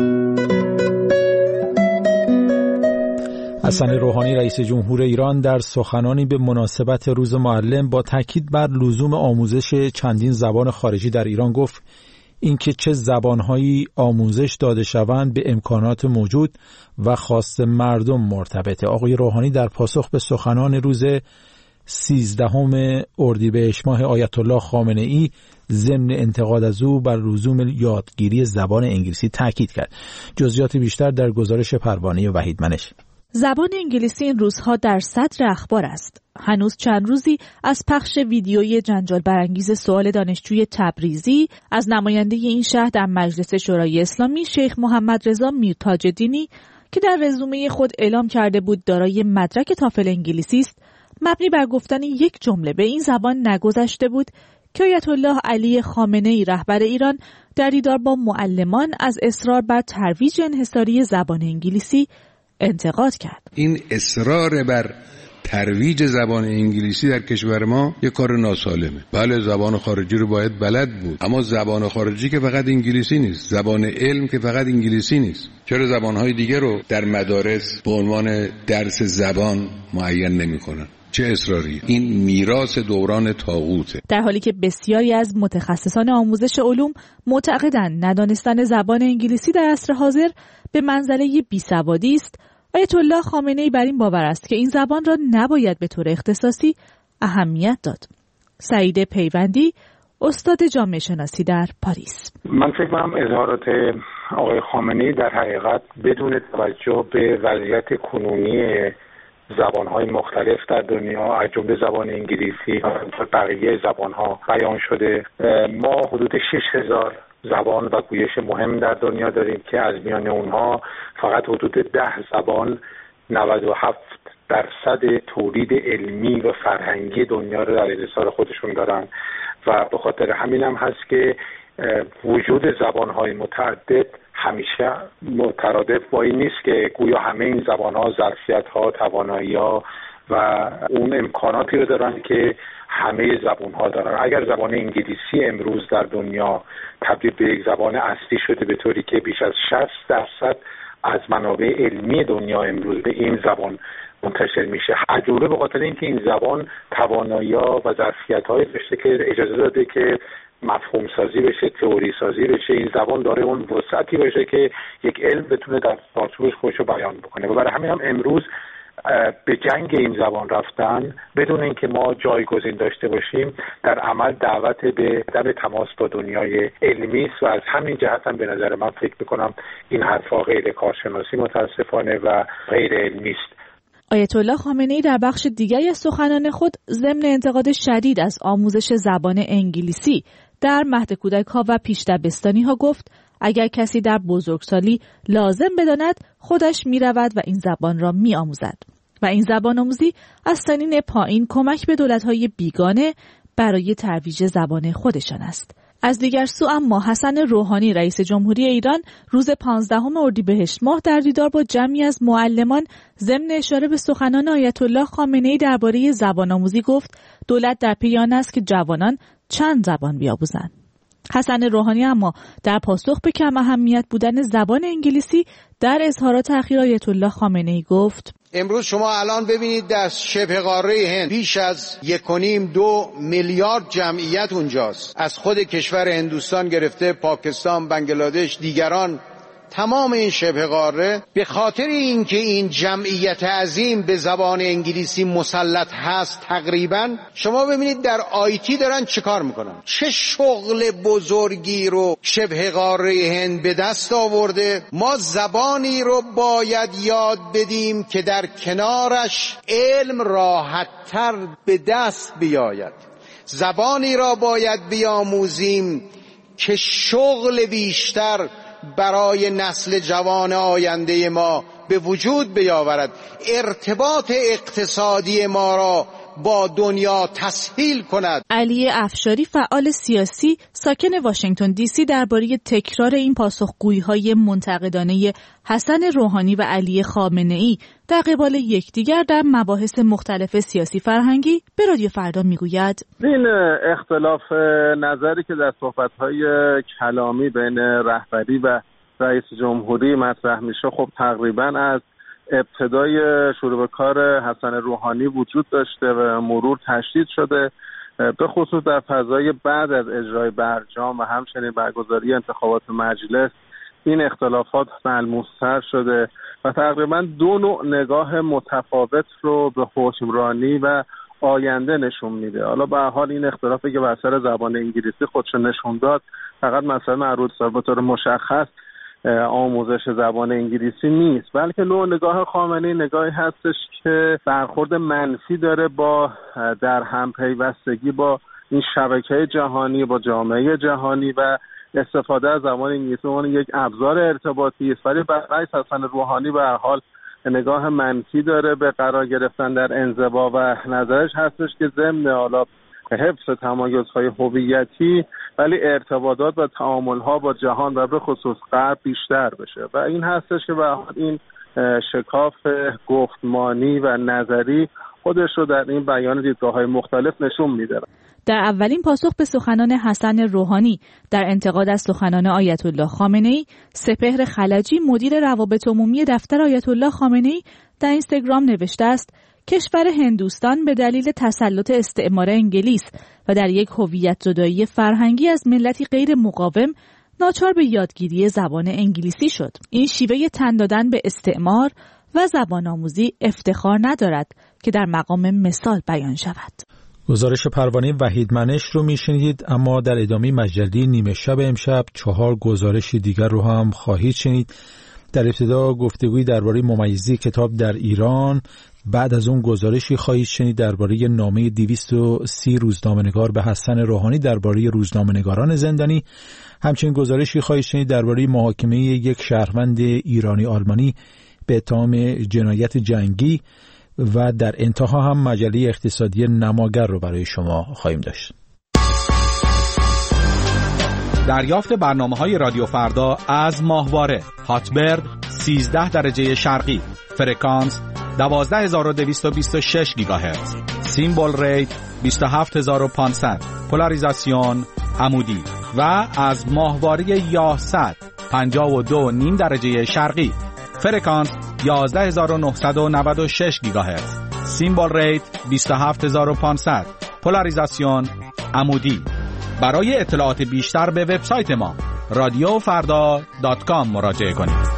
حسن روحانی رئیس جمهور ایران در سخنانی به مناسبت روز معلم با تاکید بر لزوم آموزش چندین زبان خارجی در ایران گفت اینکه چه زبانهایی آموزش داده شوند به امکانات موجود و خواست مردم مرتبطه. آقای روحانی در پاسخ به سخنان روز سیزدهم اردیبهشت ماه آیت الله خامنه ای ضمن انتقاد از او بر لزوم یادگیری زبان انگلیسی تاکید کرد. جزئیات بیشتر در گزارش پروانه وحید منش. زبان انگلیسی این روزها در صدر اخبار است. هنوز چند روزی از پخش ویدیویی جنجال برانگیز سوال دانشجوی تبریزی از نماینده این شهر در مجلس شورای اسلامی شیخ محمد رضا میرتاج‌الدینی که در رزومه خود اعلام کرده بود دارای مدرک تافل انگلیسی است، مبنی بر گفتن یک جمله به این زبان نگذشته بود که آیت الله علی خامنه ای رهبر ایران در دیدار با معلمان از اصرار بر ترویج انحصاری زبان انگلیسی انتقاد کرد. این اصرار بر ترویج زبان انگلیسی در کشور ما یک کار ناسالمه. بله زبان خارجی رو باید بلد بود، اما زبان خارجی که فقط انگلیسی نیست، زبان علم که فقط انگلیسی نیست. چرا زبانهای دیگه رو در مدارس به عنوان درس زبان معین نمی‌کنن؟ چه اصراری؟ این میراث دوران طاغوته. در حالی که بسیاری از متخصصان آموزش علوم معتقدند ندانستن زبان انگلیسی در عصر حاضر به منزله بیسوادی است، آیت الله خامنه ای بر این باور است که این زبان را نباید به طور اختصاصی اهمیت داد. سعید پیوندی، استاد جامعه شناسی در پاریس: من فکر کنم اظهارات آقای خامنه ای در حقیقت بدون توجه به وضعیت کنونی زبان‌های مختلف در دنیا از جمله زبان انگلیسی و بقیه زبان‌ها بیان شده. ما حدود شش هزار زبان و گویش مهم در دنیا داریم که از میان اونها فقط حدود ده زبان نود و هفت درصد تولید علمی و فرهنگی دنیا رو در انحصار خودشون دارن و به خاطر همین هم هست که وجود زبان‌های متعدد همیشه مترادف با این نیست که گویا همه این زبان‌ها ظرفیت‌ها، توانایی‌ها و اون امکاناتی رو دارن که همه زبان‌ها دارن. اگر زبان انگلیسی امروز در دنیا تبدیل به یک زبان اصلی شده به طوری که بیش از شصت درصد از منابع علمی دنیا امروز به این زبان منتشر میشه، حجوره به خاطر اینکه این زبان توانایی‌ها و ظرفیت‌هایی داشته که اجازه داده که مفهوم سازی بشه، تئوری سازی بشه. این زبان داره اون وسعتی باشه که یک علم بتونه در چارچوبش خودش رو بیان بکنه و برای همین هم امروز به جنگ این زبان رفتن بدون اینکه ما جایگزین داشته باشیم در عمل دعوت به عدم تماس با دنیای علمی است و از همین جهت هم به نظر من فکر میکنم این حرفا غیر کارشناسی متاسفانه و غیر علمی است. آیت الله خامنه ای در بخش دیگری از سخنان خود ضمن انتقاد شدید از آموزش زبان انگلیسی در مهد کودک‌ها و پیش دبستانی‌ها گفت اگر کسی در بزرگسالی لازم بداند خودش می‌رود و این زبان را می‌آموزد و این زبان آموزی از سنین پایین کمک به دولت‌های بیگانه برای ترویج زبان خودشان است. از دیگر سو اما حسن روحانی رئیس جمهوری ایران روز پانزدهم اردیبهشت ماه در دیدار با جمعی از معلمان ضمن اشاره به سخنان آیت الله خامنه ای درباره زبان آموزی گفت دولت در پی آن است که جوانان چند زبان بیاموزند. حسن روحانی اما در پاسخ به کم اهمیت بودن زبان انگلیسی در اظهارات اخیر آیت الله خامنه‌ای گفت: امروز شما الان ببینید در شبه قاره هند بیش از یک و نیم دو میلیارد جمعیت اونجاست، از خود کشور هندوستان گرفته پاکستان، بنگلادش، دیگران، تمام این شبه قاره به خاطر اینکه این جمعیت عظیم به زبان انگلیسی مسلط هست. تقریبا شما ببینید در آیتی دارن چه کار میکنن، چه شغل بزرگی رو شبه قاره هند به دست آورده. ما زبانی رو باید یاد بدیم که در کنارش علم راحت‌تر به دست بیاید، زبانی را باید بیاموزیم که شغل بیشتر برای نسل جوان آینده ما به وجود بیاورد، ارتباط اقتصادی ما را با دنیا تسهیل کند. علی افشاری فعال سیاسی ساکن واشنگتن دی سی درباره تکرار این پاسخگویی‌های منتقدانه حسن روحانی و علی خامنه‌ای در قبال یکدیگر در مباحث مختلف سیاسی فرهنگی به رادیو فردا میگوید: این اختلاف نظری که در صحبت‌های کلامی بین رهبری و رئیس جمهوری مطرح میشه، خب تقریباً از ابتدای شروع به کار حسن روحانی وجود داشته و مرور تشدید شده، به خصوص در فضای بعد از اجرای برجام و همچنین برگزاری انتخابات مجلس این اختلافات ملموس‌تر شده و تقریبا دو نوع نگاه متفاوت رو به حکمرانی و آینده نشون میده. حالا به هر حال این اختلافی که بر سر زبان انگلیسی خودش نشون داد فقط مثلا مربوط به طور مشخص آموزش زبان انگلیسی نیست، بلکه نوع نگاه خامنه‌ای نگاهی هستش که برخورد منفی داره با در هم پیوستگی با این شبکه جهانی، با جامعه جهانی و استفاده از زبان انگلیسی اون یک ابزار ارتباطی است. ولی برعکس حسن روحانی به هر حال نگاه منفی داره به قرار گرفتن در انزوا و نظرش هستش که ضمن حالا حفظ تمایزهای هویتی ولی ارتباطات و تعامل‌ها با جهان و به خصوص غرب بیشتر بشه و این هستش که به این شکاف گفتمانی و نظری خودش رو در این بیان دیدگاه‌های مختلف نشون میده. در اولین پاسخ به سخنان حسن روحانی در انتقاد از سخنان آیت الله خامنه‌ای، سپهر خلجی مدیر روابط عمومی دفتر آیت الله خامنه‌ای در اینستاگرام نوشته است: کشور هندوستان به دلیل تسلط استعمار انگلیس و در یک هویت زدایی فرهنگی از ملتی غیر مقاوم ناچار به یادگیری زبان انگلیسی شد. این شیوه تن دادن به استعمار و زبان آموزی افتخار ندارد که در مقام مثال بیان شود. گزارش پروانه وحید منش رو میشنیدید، اما در ادامه مجله نیمه شب امشب چهار گزارش دیگر رو هم خواهید شنید. در ابتدا گفتگویی درباره ممیزی کتاب در ایران، بعد از اون گزارشی خواهید شنید درباره نامه دویست و سی روزنامه‌نگار به حسن روحانی درباره روزنامه‌نگاران زندانی، همچنین گزارشی خواهید شنید درباره محاکمه یک شهروند ایرانی آلمانی به اتهام جنایت جنگی و در انتها هم مجله اقتصادی نماگر رو برای شما خواهیم داشت. دریافت برنامه‌های رادیو فردا از ماهواره هاتبرد سیزده درجه شرقی، فرکانس دوازده هزار و دویست و بیست و شش گیگاهرتز، سیمبل ریت بیست و هفت هزار و پانصد، پولاریزاسیون عمودی و از ماهواره یاهصد پنجاه و دو و نیم درجه شرقی، فرکانس یازده هزار و نهصد و نود و شش گیگاهرتز، سیمبل ریت بیست و هفت هزار و پانصد، پولاریزاسیون عمودی. برای اطلاعات بیشتر به وبسایت ما رادیو فردا دات کام مراجعه کنید.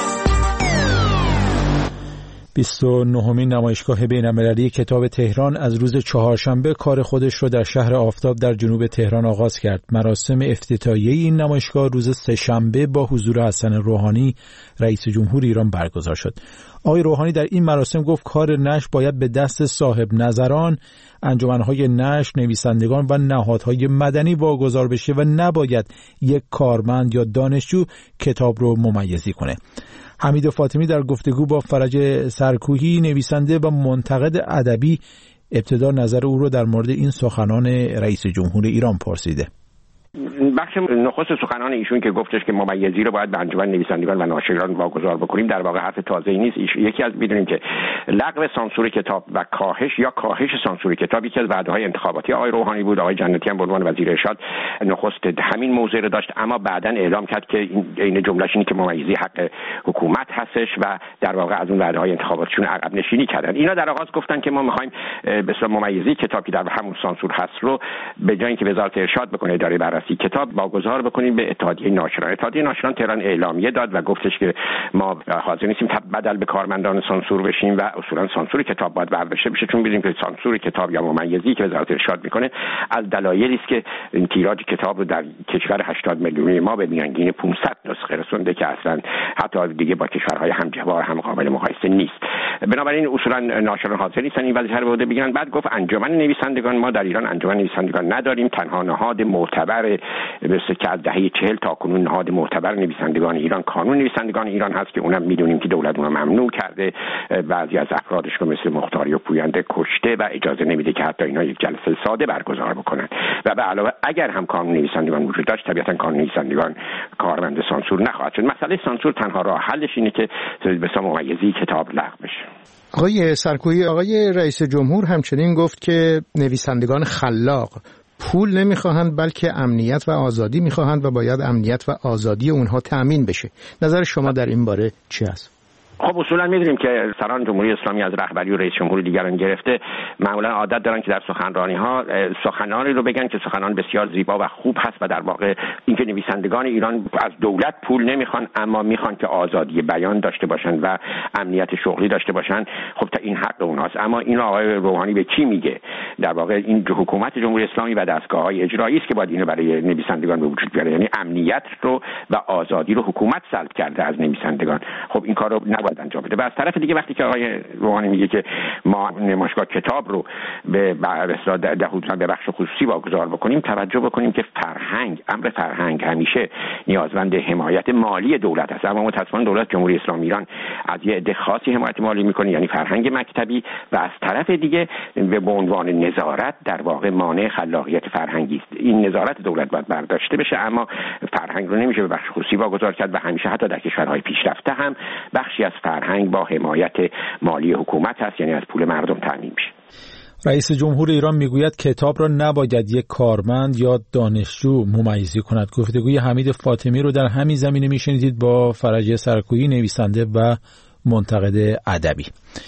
بیست و نهمین نمایشگاه بین‌المللی کتاب تهران از روز چهارشنبه کار خودش رو در شهر آفتاب در جنوب تهران آغاز کرد. مراسم افتتاحیه این نمایشگاه روز سه‌شنبه با حضور حسن روحانی رئیس جمهور ایران برگزار شد. آقای روحانی در این مراسم گفت کار نشر باید به دست صاحب نظران، انجمن‌های نشر، نویسندگان و نهادهای مدنی واگذار بشه و نباید یک کارمند یا دانشجو کتاب رو ممیزی کنه. حمید فاطمی در گفتگو با فرج سرکوهی نویسنده و منتقد ادبی ابتدا نظر او رو در مورد این سخنان رئیس جمهور ایران پرسیده. بخش نخست سخنان ایشون که گفتش که ممیزی رو باید به انجمن نویسندگان و ناشران واگذار بکنیم، در واقع حرف تازه‌ای نیست. یکی از می‌دونیم که لغو سانسور کتاب و کاهش یا کاهش سانسور کتاب یکی از وعده‌های انتخاباتی آقای روحانی بود. آقای جنتی هم به عنوان وزیر ارشاد نخست همین موضوع رو داشت، اما بعداً اعلام کرد که این جمله‌ش اینه که ممیزی حق حکومت هستش و در واقع از اون وعده‌های انتخاباتیشون عقب نشینی کردن. اینا در آغاز گفتن که ما می‌خوایم به اصطلاح ممیزی کتابی در همون سانسور هست رو به جای اینکه وزارت ارشاد بکنه اداره بررسی کتاب واگذار بکنیم به اتحادیه ناشران. اتحادیه ناشران تهران اعلامیه داد و گفتش که ما حاضر نیستیم بدل به کارمندان سانسور بشیم و اصولا سانسور کتاب باید برداشته بشه، چون می‌دونیم که سانسور کتاب یا ممیزی که وزارت ارشاد میکنه از دلایلی است که این تیراژ کتاب رو در کشور هشتاد میلیونی ما به میانگین پانصد نسخه رسونده که اصلا حتی دیگه با کشورهای همجوار هم قابل مقایسه نیست. بنابراین اصولا ناشران حاضر نیستن این وظیفه رو به عهده بگیرن. بعد گفت انجمن نویسندگان، ما در ایران انجمن نویسندگان نداریم، تنها نهاد معتبر مثل که از دهه چهل تا کنون نهاد معتبر نویسندگان ایران کانون نویسندگان ایران هست که اونم میدونیم که دولت اونم ممنوع کرده، بعضی از افرادش رو مثل مختاری و پوینده کشته و اجازه نمیده که حتی اینا یک جلسه ساده برگزار بکنن. و به علاوه اگر هم کانون نویسندگان وجود داشت طبیعتا کانون نویسندگان کارمند سانسور نخواهد شد. مسئله سانسور تنها راه حلش اینه که به اسم ممیزی کتاب لغو بشه. آقای سرکویی، آقای رئیس جمهور همچنین گفت که نویسندگان خلاق پول نمیخواهند بلکه امنیت و آزادی میخواهند و باید امنیت و آزادی اونها تأمین بشه. نظر شما در این باره چی است؟ خب اصولا می‌دونیم که سران جمهوری اسلامی از رهبری و رئیس جمهور دیگران گرفته معمولا عادت دارن که در سخنرانی‌ها سخنانی رو بگن که سخنان بسیار زیبا و خوب هست و در واقع اینکه نویسندگان ایران از دولت پول نمیخوان اما میخوان که آزادی بیان داشته باشن و امنیت شغلی داشته باشن. خب تا این حق اوناست. اما این آقای روحانی به کی میگه؟ در واقع این حکومت جمهوری اسلامی و دستگاه‌های اجرایی است که باید اینو برای نویسندگان به وجود بیاره. یعنی امنیت رو و آزادی رو حکومت سلب کرده از نویسندگان. خب این کارو انجام بده. و از طرف دیگه وقتی که آقای روحانی میگه که ما نمایشگاه کتاب رو به به به بخش خصوصی واگذار بکنیم، توجه بکنیم که فرهنگ، امر فرهنگ همیشه نیازمند حمایت مالی دولت است. اما متأسفانه دولت جمهوری اسلامی ایران از یه عده خاصی حمایت مالی میکنه، یعنی فرهنگ مکتبی، و از طرف دیگه به عنوان نظارت در واقع مانع خلاقیت فرهنگی است. این نظارت دولت باید برداشته بشه، اما فرهنگ رو نمیشه به بخش خصوصی واگذار کرد و همیشه حتی در کشورهای پیشرفته هم بخشی از فرهنگ با حمایت مالی حکومت هست، یعنی از پول مردم تامین میشه. رئیس جمهور ایران میگوید کتاب را نباید یک کارمند یا دانشجو ممیزی کند. گفتگوی حمید فاطمی رو در همین زمینه میشنیدید با فرجه سرکویی، نویسنده و منتقد ادبی.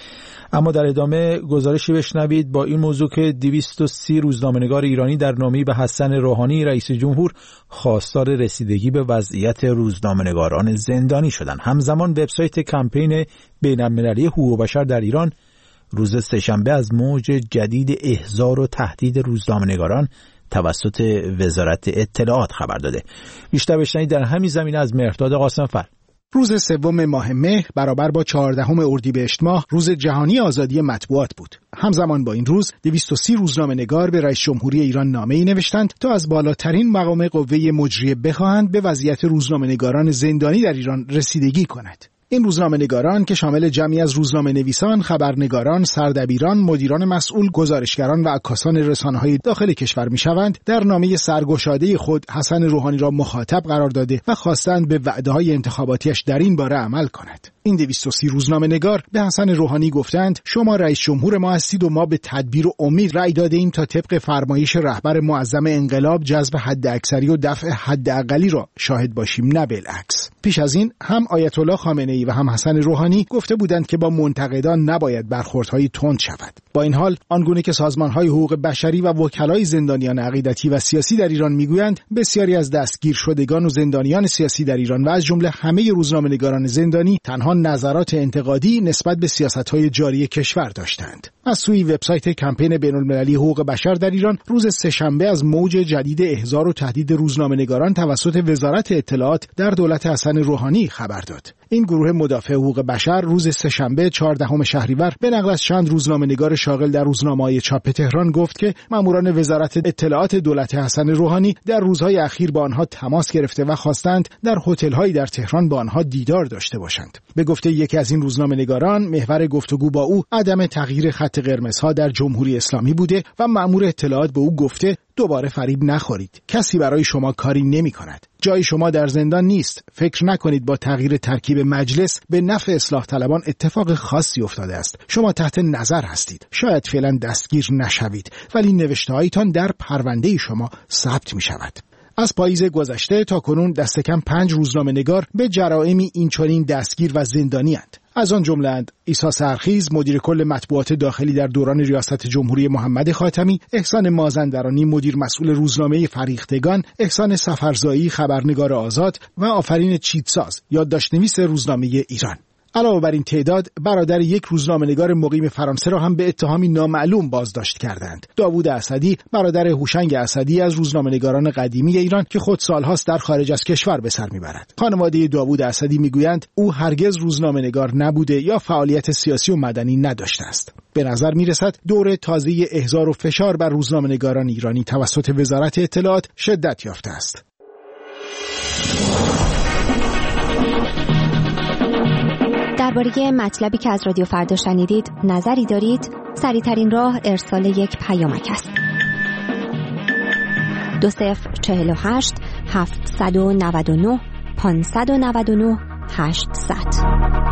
اما در ادامه گزارشی بشنوید با این موضوع که دویست و سی روزنامه‌نگار ایرانی در نامه‌ای به حسن روحانی رئیس جمهور خواستار رسیدگی به وضعیت روزنامه‌نگاران زندانی شدند. همزمان وبسایت کمپین بین‌المللی حقوق بشر در ایران روز سه‌شنبه از موج جدید احضار و تهدید روزنامه‌نگاران توسط وزارت اطلاعات خبر داده. بیشتر بشنوید در همین زمینه از مهرداد قاسم‌فر. روز سوم ماه مهر برابر با چهاردهم اردیبهشت ماه روز جهانی آزادی مطبوعات بود. همزمان با این روز دویست و سی روزنامه‌نگار به رئیس جمهوری ایران نامه‌ای نوشتند تا از بالاترین مقام قوه مجریه بخواهند به وضعیت روزنامه‌نگاران زندانی در ایران رسیدگی کند. این روزنامه‌نگاران که شامل جمعی از روزنامه‌نویسان، خبرنگاران، سردبیران، مدیران مسئول، گزارشگران و عکاسان رسانه‌های داخل کشور می‌شوند، در نامه سرگشاده خود حسن روحانی را مخاطب قرار داده و خواستند به وعده‌های انتخاباتیش در این باره عمل کند. این دویست و سی روزنامه‌نگار به حسن روحانی گفتند شما رئیس جمهور ما هستید و ما به تدبیر و امید رأی داده ایم تا طبق فرمایش رهبر معظم انقلاب جذب حداکثری و دفع حداقلی را شاهد باشیم، نه بالعکس. پیش از این هم آیت الله خامنه‌ای و هم حسن روحانی گفته بودند که با منتقدان نباید برخوردهای تند شود. با این حال آنگونه که سازمان‌های حقوق بشری و وکلای زندانیان عقیدتی و سیاسی در ایران میگویند بسیاری از دستگیر شدگان و زندانیان سیاسی در ایران و از جمله همه روزنامه‌نگاران زندانی تنها نظرات انتقادی نسبت به سیاست‌های جاری کشور داشتند. از سوی وبسایت کمپین بین‌المللی حقوق بشر در ایران روز سه‌شنبه از موج جدید احضار و تهدید روزنامه‌نگاران توسط وزارت اطلاعات در دولت حسن روحانی خبر داد. این گروه مدافع حقوق بشر روز سه‌شنبه چهاردهم شهریور به نقل از چند روزنامه‌نگار شاغل در روزنامه‌های چاپ تهران گفت که ماموران وزارت اطلاعات دولت حسن روحانی در روزهای اخیر با آنها تماس گرفته و خواستند در هتل‌هایی در تهران با آنها دیدار داشته باشند. به گفته یکی از این روزنامه‌نگاران، محور گفتگو با او عدم تغییر خط قرمزها در جمهوری اسلامی بوده و مأمور اطلاعات به او گفته دوباره فریب نخورید. کسی برای شما کاری نمی کند. جای شما در زندان نیست. فکر نکنید با تغییر ترکیب مجلس به نفع اصلاح طلبان اتفاق خاصی افتاده است. شما تحت نظر هستید. شاید فعلا دستگیر نشوید، ولی نوشته‌هایتان در پرونده شما ثبت می شود. از پاییز گذشته تا کنون دست کم پنج روزنامه‌نگار به جرائمی اینچنین دستگیر و زندانی اند. از آن جمله‌اند عیسی سرخیز مدیر کل مطبوعات داخلی در دوران ریاست جمهوری محمد خاتمی، احسان مازندرانی مدیر مسئول روزنامه فریختگان، احسان سفرزایی خبرنگار آزاد و آفرین چیتساز یادداشت‌نویس روزنامه ایران. علاوه بر این تعداد، برادر یک روزنامه‌نگار مقیم فرانسه را هم به اتهامی نامعلوم بازداشت کردند. داوود اسدی، برادر هوشنگ اسدی از روزنامه‌نگاران قدیمی ایران که خود سالهاست در خارج از کشور به سر می‌برد. خانواده داوود اسدی می‌گویند او هرگز روزنامه‌نگار نبوده یا فعالیت سیاسی و مدنی نداشته است. به نظر می‌رسد دور تازه احضار و فشار بر روزنامه‌نگاران ایرانی توسط وزارت اطلاعات شدت یافته است. درباره مطلبی که از رادیو فردا شنیدید نظری دارید؟ سریع‌ترین راه ارسال یک پیامک است. دو صفر چهل و هشت هفتصد و نود و نه پانصد و نود و نه هشتصد.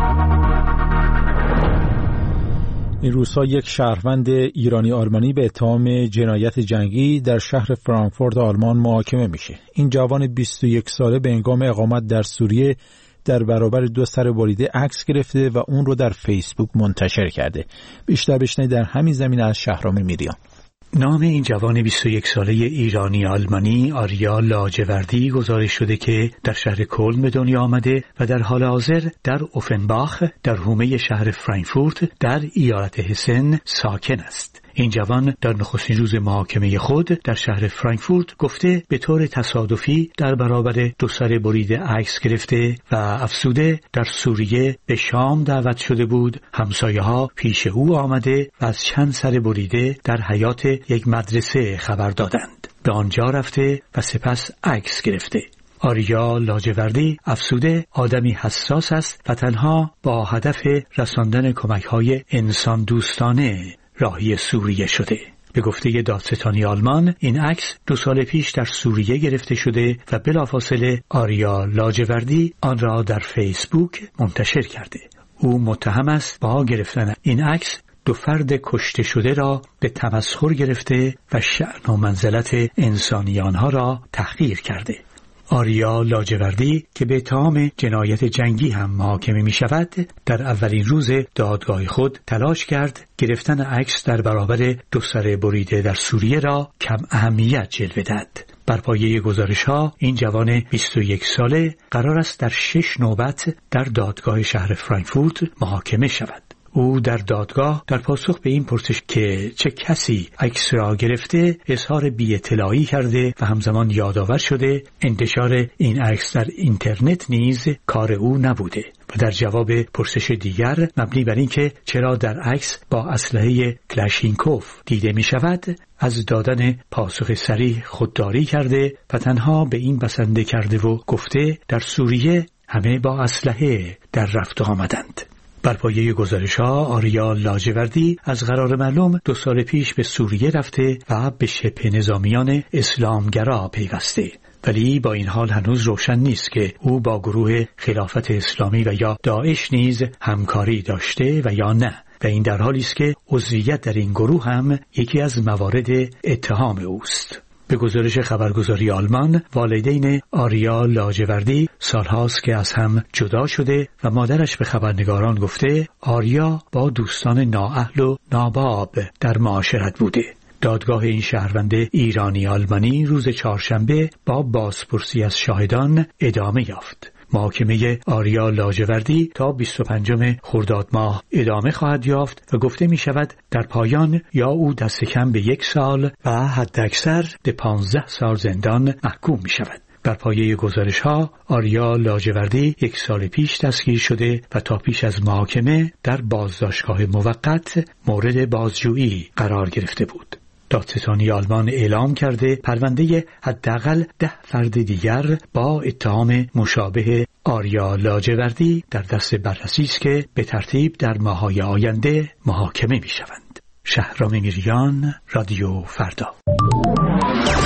این روزها یک شهروند ایرانی آلمانی به اتهام جنایت جنگی در شهر فرانکفورت آلمان محاکمه میشه. این جوان بیست و یک ساله به هنگام اقامت در سوریه در برابر دو سر بریده عکس گرفته و اون رو در فیسبوک منتشر کرده. بیشتر بشنوید در همین زمینه از شهرام میریان. نام این جوان بیست و یک ساله ایرانی آلمانی آریا لاجوردی گزارش شده که در شهر کلن به دنیا آمده و در حال حاضر در اوفنباخ در حومه شهر فرانکفورت در ایالت هسن ساکن است. این جوان در نخستین روز محاکمه خود در شهر فرانکفورت گفته به طور تصادفی در برابر دو سر بریده عکس گرفته و افسوده در سوریه به شام دعوت شده بود. همسایه‌ها پیش او آمده و از چند سر بریده در حیاط یک مدرسه خبر دادند. به آنجا رفته و سپس عکس گرفته. آریا لاجوردی افسوده آدمی حساس است و تنها با هدف رساندن کمک‌های انسان دوستانه راهی سوریه شده. به گفته دادستانی آلمان این عکس دو سال پیش در سوریه گرفته شده و بلافاصله آریا لاجوردی آن را در فیسبوک منتشر کرده. او متهم است با گرفتن این عکس دو فرد کشته شده را به تمسخر گرفته و شأن و منزلت انسانی آنها را تحقیر کرده. آریا لاجوردی که به اتهام جنایت جنگی هم محاکمه می شود در اولین روز دادگاه خود تلاش کرد گرفتن عکس در برابر دو سر بریده در سوریه را کم اهمیت جلوه داد. بر پایه گزارش ها این جوان بیست و یک ساله قرار است در شش نوبت در دادگاه شهر فرانکفورت محاکمه شود. او در دادگاه در پاسخ به این پرسش که چه کسی عکس را گرفته اظهار بی‌اطلاعی کرده و همزمان یادآور شده انتشار این عکس در اینترنت نیز کار او نبوده و در جواب پرسش دیگر مبنی بر اینکه چرا در عکس با اسلحه کلاشینکوف دیده می شود از دادن پاسخ صریح خودداری کرده و تنها به این بسنده کرده و گفته در سوریه همه با اسلحه در رفت و آمدند. بر پایه گزارش‌ها آریا لاجوردی از قرار معلوم دو سال پیش به سوریه رفته و به شبه نظامیان اسلامگرا پیوسته، ولی با این حال هنوز روشن نیست که او با گروه خلافت اسلامی و یا داعش نیز همکاری داشته و یا نه و این در حالی است که عضویت در این گروه هم یکی از موارد اتهام اوست. به گزارش خبرگزاری آلمان والدین آریا لاجوردی سالهاست که از هم جدا شده و مادرش به خبرنگاران گفته آریا با دوستان نااهل و ناباب در معاشرت بوده. دادگاه این شهروند ایرانی آلمانی روز چهارشنبه با بازپرسی از شاهدان ادامه یافت. محاکمه آریا لاجوردی تا بیست و پنجم خرداد ماه ادامه خواهد یافت و گفته می شود در پایان یا او دست کم به یک سال و حداکثر به پانزده سال زندان محکوم می شود. بر پایه گزارش ها آریا لاجوردی یک سال پیش دستگیر شده و تا پیش از محاکمه در بازداشتگاه موقت مورد بازجویی قرار گرفته بود. دادستانی آلمان اعلام کرده پرونده حداقل ده فرد دیگر با اتهام مشابه آریا لاجوردی در دست بررسی است که به ترتیب در ماه‌های آینده محاکمه می‌شوند. شهرام میریان، رادیو فردا.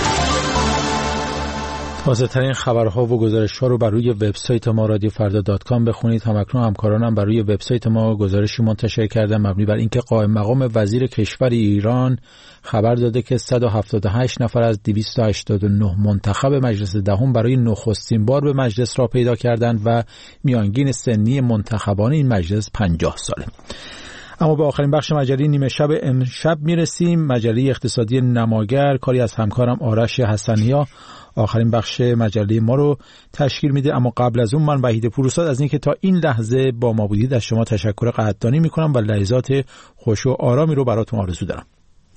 تازه‌ترین خبرها و گزارش‌ها رو بر روی وبسایت ما رادیو فردا دات کام بخونید. همکنون همکارانم بر روی وبسایت ما گزارشی منتشر کردن مبنی بر اینکه قائم مقام وزیر کشور ایران خبر داده که صد و هفتاد و هشت نفر از دویست و هشتاد و نه منتخب مجلس دهم برای نخستین بار به مجلس را پیدا کردند و میانگین سنی منتخبان این مجلس پنجاه ساله. اما به آخرین بخش مجله نیمه شب امشب میرسیم. مجله اقتصادی نماگر، کاری از همکارم آرش حسنیا، آخرین بخش مجله ما رو تشکیل میده. اما قبل از اون من وحید پوروزاد از اینکه تا این لحظه با ما بودید از شما تشکر قدردانی میکنم و لحظات خوش و آرامی رو براتون آرزو دارم.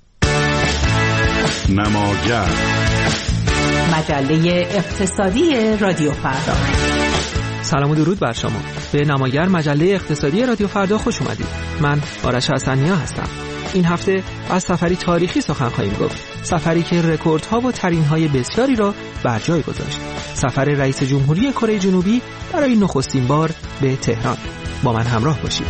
نماگر، مجله اقتصادی رادیو فردا. سلام و درود بر شما. به نماگر، مجله اقتصادی رادیو فردا خوش اومدید. من آرش حسنیا هستم. این هفته از سفری تاریخی سخن خواهیم گفت. سفری که رکوردها و ترینهای بسیاری را بر جای گذاشت. سفر رئیس جمهوری کره جنوبی برای نخستین بار به تهران. با من همراه باشید.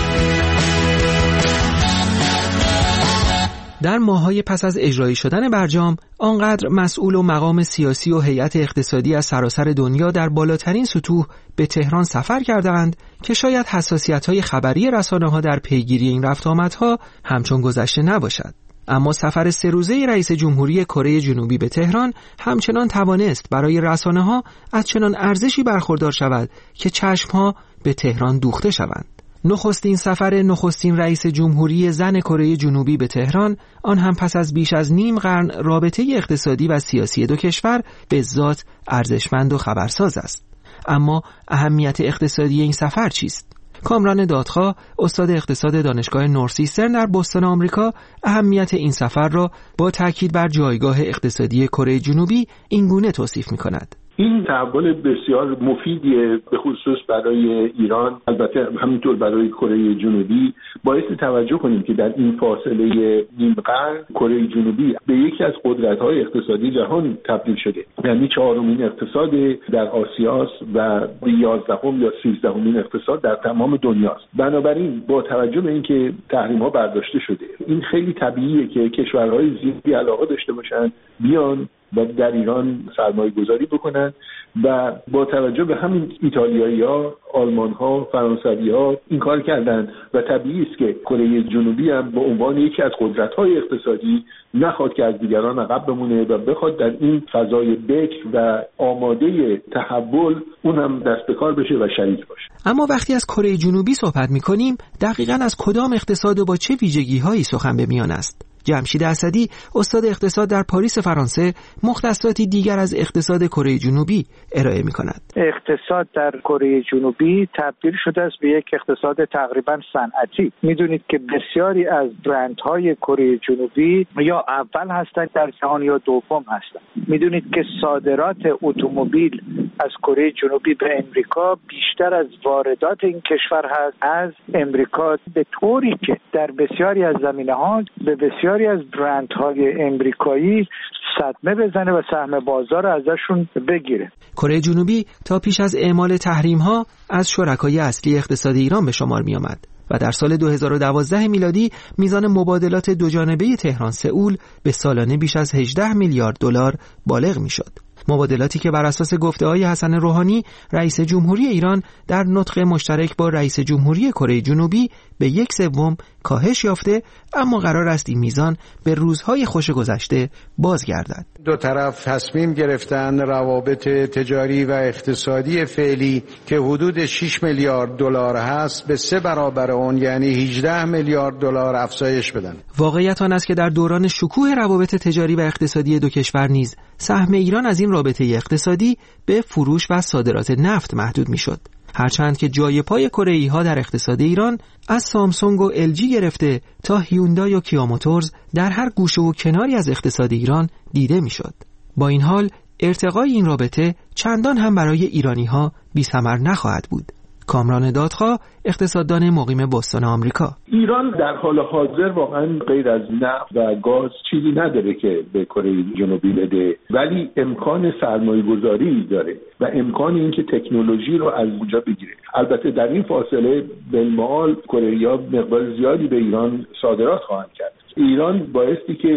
در ماه‌های پس از اجرایی شدن برجام، آنقدر مسئول و مقام سیاسی و هیئت اقتصادی از سراسر دنیا در بالاترین سطوح به تهران سفر کردند که شاید حساسیت‌های خبری رسانه‌ها در پیگیری این رفت آمدها همچون گذشته نباشد. اما سفر سه روزه رئیس جمهوری کره جنوبی به تهران همچنان توانست برای رسانه‌ها از چنان ارزشی برخوردار شود که چشم‌ها به تهران دوخته شوند. نخستین سفر نخستین رئیس جمهوری زن کره جنوبی به تهران، آن هم پس از بیش از نیم قرن رابطه اقتصادی و سیاسی دو کشور، به ذات ارزشمند و خبرساز است. اما اهمیت اقتصادی این سفر چیست؟ کامران دادخواه، استاد اقتصاد دانشگاه نورسیسترن در بوستون آمریکا، اهمیت این سفر را با تاکید بر جایگاه اقتصادی کره جنوبی اینگونه توصیف می‌کند. این تحول بسیار مفیدیه، به خصوص برای ایران، البته همینطور برای کره جنوبی. باعث توجه کنیم که در این فاصله نیم قرن کره جنوبی به یکی از قدرت‌های اقتصادی جهان تبدیل شده. یعنی چهارمین اقتصاد در آسیاست و یازدهم یا سیزدهمین اقتصاد در تمام دنیاست. بنابراین با توجه به اینکه تحریم‌ها برداشته شده، این خیلی طبیعیه که کشورهای زیادی علاقه داشته باشن بیان و در ایران سرمایه گذاری بکنن و با توجه به همین ایتالیایی‌ها، آلمان‌ها، فرانسوی‌ها این کار کردن و طبیعی است که کره جنوبی هم به عنوان یکی از قدرت‌های اقتصادی نخواد که از دیگران عقب بمونه و بخواد در این فضای بکر و آماده تحول اون هم دست به کار بشه و شریک باشه. اما وقتی از کره جنوبی صحبت می‌کنیم، دقیقاً از کدام اقتصاد و با چه ویژگی‌هایی سخن به میان است؟ جمشید اسدی، استاد اقتصاد در پاریس فرانسه، مختصاتی دیگر از اقتصاد کره جنوبی ارائه می‌کند. اقتصاد در کره جنوبی تبدیل شده است به یک اقتصاد تقریباً صنعتی. می‌دونید که بسیاری از برندهای کره جنوبی یا اول هستند در جهان یا دوم هستند. می‌دونید که صادرات اتومبیل از کره جنوبی به امریکا بیشتر از واردات این کشور هست از امریکا، به طوری که در بسیاری از زمینه‌ها به بسیاری از برندهای امریکایی صدمه بزنه و سهم بازار ازشون بگیره. کره جنوبی تا پیش از اعمال تحریم‌ها از شرکای اصلی اقتصاد ایران به شمار می آمد و در سال دو هزار و دوازده میلادی میزان مبادلات دوجانبه تهران سئول به سالانه بیش از هجده میلیارد دلار بالغ میشد. مبادلاتی که بر اساس گفته‌های حسن روحانی رئیس جمهوری ایران در نطق مشترک با رئیس جمهوری کره جنوبی به یک سوم کاهش یافته، اما قرار است این میزان به روزهای خوش گذشته بازگردد. دو طرف تصمیم گرفتن روابط تجاری و اقتصادی فعلی که حدود شش میلیارد دلار هست به سه برابر اون یعنی هجده میلیارد دلار افزایش بدن. واقعیت آن است که در دوران شکوه روابط تجاری و اقتصادی دو کشور نیز سهم ایران از این رابطه اقتصادی به فروش و صادرات نفت محدود میشد. هرچند که جای پای کره‌ای ها در اقتصاد ایران از سامسونگ و ال جی گرفته تا هیوندای و کیا موتورز در هر گوشه و کناری از اقتصاد ایران دیده میشد. با این حال ارتقای این رابطه چندان هم برای ایرانی ها بی ثمر نخواهد بود. کامران دادخواه، اقتصاددان مقیم بوستون آمریکا: ایران در حال حاضر واقعا غیر از نفت و گاز چیزی نداره که به کره جنوبی بده، ولی امکان سرمایه گذاری داره و امکان اینکه تکنولوژی رو از اونجا بگیره. البته در این فاصله بالمعال کره‌ای‌ها مقدار زیادی به ایران صادرات خواهند کرد. ایران بایستی که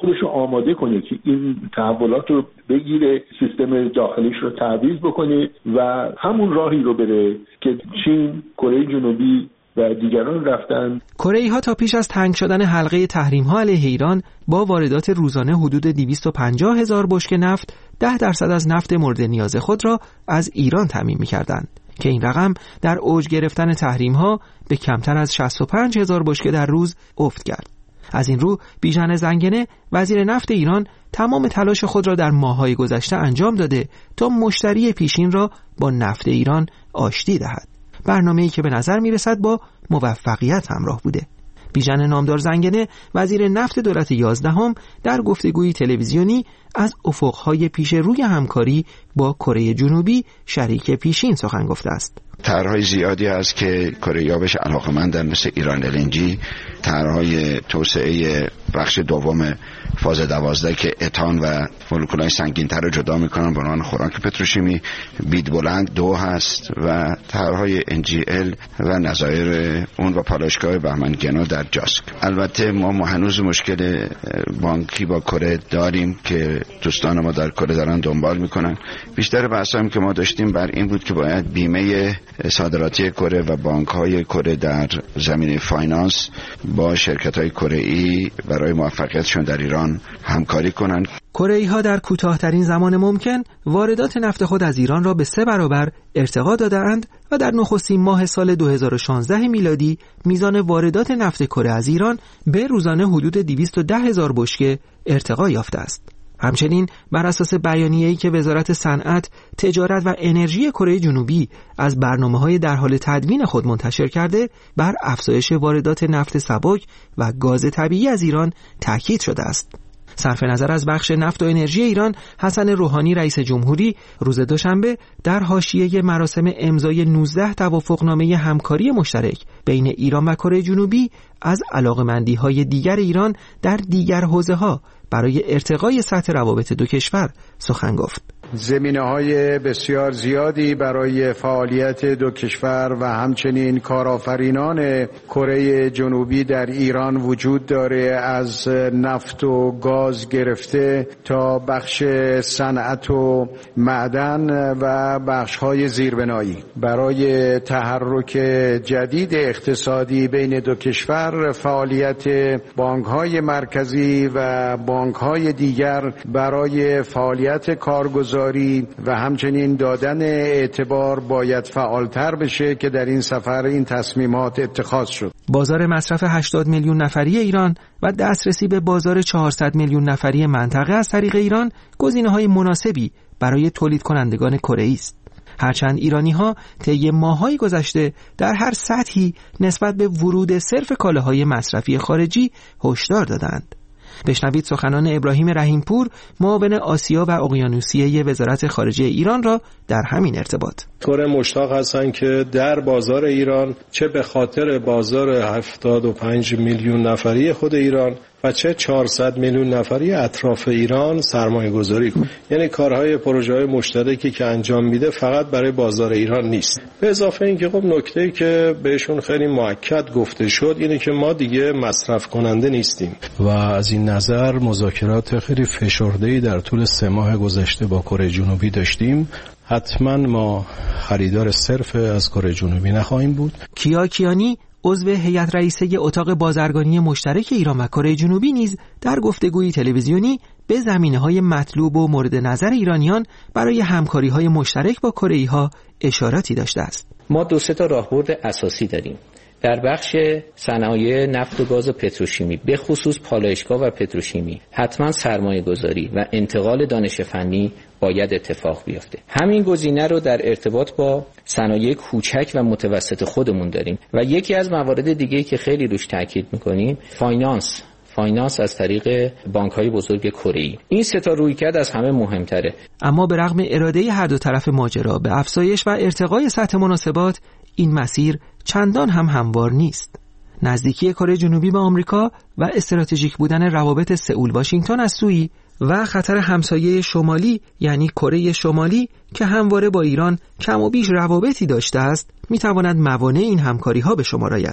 خودش رو آماده کنه که این تحولات رو بگیره، سیستم داخلیش رو تعویض بکنه و همون راهی رو بره که چین، کره جنوبی و دیگران رفتن. کره‌ای ها تا پیش از تنگ شدن حلقه تحریم ها علیه ایران با واردات روزانه حدود دویست و پنجاه هزار بشکه نفت ده درصد از نفت مورد نیاز خود را از ایران تامین می‌کردند که این رقم در اوج گرفتن تحریم ها به کمتر از شصت و پنج هزار بشکه در روز افت کرد. از این رو بیژن زنگنه وزیر نفت ایران تمام تلاش خود را در ماه‌های گذشته انجام داده تا مشتری پیشین را با نفت ایران آشتی دهد. برنامه‌ای که به نظر می‌رسد با موفقیت همراه بوده. بیژن نامدار زنگنه وزیر نفت دولت یازدهم در گفتگویی تلویزیونی از افق‌های پیش روی همکاری با کره جنوبی شریک پیشین سخن گفته است. طرح‌های زیادی هست که کره‌ها بهش علاقه‌مندن، مثل ایران ال ان جی، طرح‌های توسعه بخش دوم فاز دوازده که اتان و مولکول‌های سنگین‌تر رو جدا می‌کنن به عنوان خوراک پتروشیمی، بید بلند دو هست و طرح‌های ان جی ال و نظایر اون و پالایشگاه بهمن‌گنا در جاسک. البته ما هنوز مشکل بانکی با کره داریم که دوستان ما در کره دارن دنبال می‌کنن. بیشتر بحثایی که ما داشتیم بر این بود که باید بیمه صادراتی کره و بانک‌های کره در زمینه فاینانس با شرکت‌های کره‌ای برای موفقیتشون در ایران همکاری کنند. کره‌ای‌ها در کوتاه‌ترین زمان ممکن واردات نفت خود از ایران را به سه برابر ارتقا داده‌اند و در نخستین ماه سال دو هزار و شانزده میلادی میزان واردات نفت کره از ایران به روزانه حدود دویست و ده هزار بشکه ارتقا یافته است. همچنین بر اساس بیانیه‌ای که وزارت صنعت، تجارت و انرژی کره جنوبی از برنامه‌های در حال تدوین خود منتشر کرده، بر افزایش واردات نفت سبک و گاز طبیعی از ایران تاکید شده است. صرف نظر از بخش نفت و انرژی ایران، حسن روحانی رئیس جمهوری روز دوشنبه در حاشیه مراسم امضای نوزده توافقنامه همکاری مشترک بین ایران و کره جنوبی از علاقه‌مندی‌های دیگر ایران در دیگر حوزه‌ها برای ارتقای سطح روابط دو کشور سخن گفت. زمینه‌های بسیار زیادی برای فعالیت دو کشور و همچنین کارآفرینان کره جنوبی در ایران وجود داره، از نفت و گاز گرفته تا بخش صنعت و معدن و بخش‌های زیربنایی. برای تحرک جدید اقتصادی بین دو کشور، فعالیت بانک‌های مرکزی و بانک‌های دیگر برای فعالیت کارگزار و همچنین دادن اعتبار باید فعالتر بشه که در این سفر این تصمیمات اتخاذ شد. بازار مصرف هشتاد میلیون نفری ایران و دسترسی به بازار چهارصد میلیون نفری منطقه از طریق ایران گزینه‌های مناسبی برای تولید کنندگان کره‌ای است. هرچند ایرانی‌ها طی ماه‌های گذشته در هر سطحی نسبت به ورود صرف کالاهای مصرفی خارجی هشدار دادند. بشنوید سخنان ابراهیم رحیمپور، معاون آسیا و اقیانوسیه وزارت خارجه ایران را در همین ارتباط. کره مشتاق هستند که در بازار ایران، چه به خاطر بازار هفتاد و پنج میلیون نفری خود ایران و چه چهارصد میلیون نفری اطراف ایران سرمایه گذاری کنند. یعنی کارهای پروژه‌های مشترکی که انجام میده فقط برای بازار ایران نیست. به اضافه اینکه خب نکته‌ای که بهشون خیلی مؤکد گفته شد اینه که ما دیگه مصرف کننده نیستیم و از این نظر مذاکرات خیلی فشرده‌ای در طول سه ماه گذشته با کره جنوبی داشتیم. حتما ما خریدار صرف از کره جنوبی نخواهیم بود. کیا کیانی عضو هیئت رئیسه اتاق بازرگانی مشترک ایران و کره جنوبی نیز در گفتگوی تلویزیونی به زمینه‌های مطلوب و مورد نظر ایرانیان برای همکاری‌های مشترک با کره‌ای‌ها اشاراتی داشته است. ما دو سه تا راهبرد اساسی داریم. در بخش صنایع نفت و گاز و پتروشیمی، به خصوص پالایشگاه و پتروشیمی، حتما سرمایه گذاری و انتقال دانش فنی باید اتفاق بیفته. همین گزینه رو در ارتباط با صنایع کوچک و متوسط خودمون داریم و یکی از موارد دیگه‌ای که خیلی روش تاکید می‌کنیم، فاینانس فاینانس از طریق بانک‌های بزرگ کره‌ای. این سه تا رویکرد از همه مهمتره. اما به رغم اراده هر دو طرف ماجرا به افزایش و ارتقای سطح مناسبات، این مسیر چندان هم هموار نیست. نزدیکی کره جنوبی به آمریکا و استراتژیک بودن روابط سئول واشنگتن از سوی و خطر همسایه شمالی یعنی کره شمالی که همواره با ایران کم و بیش روابطی داشته است، میتواند موانع این همکاری‌ها به شمار آید.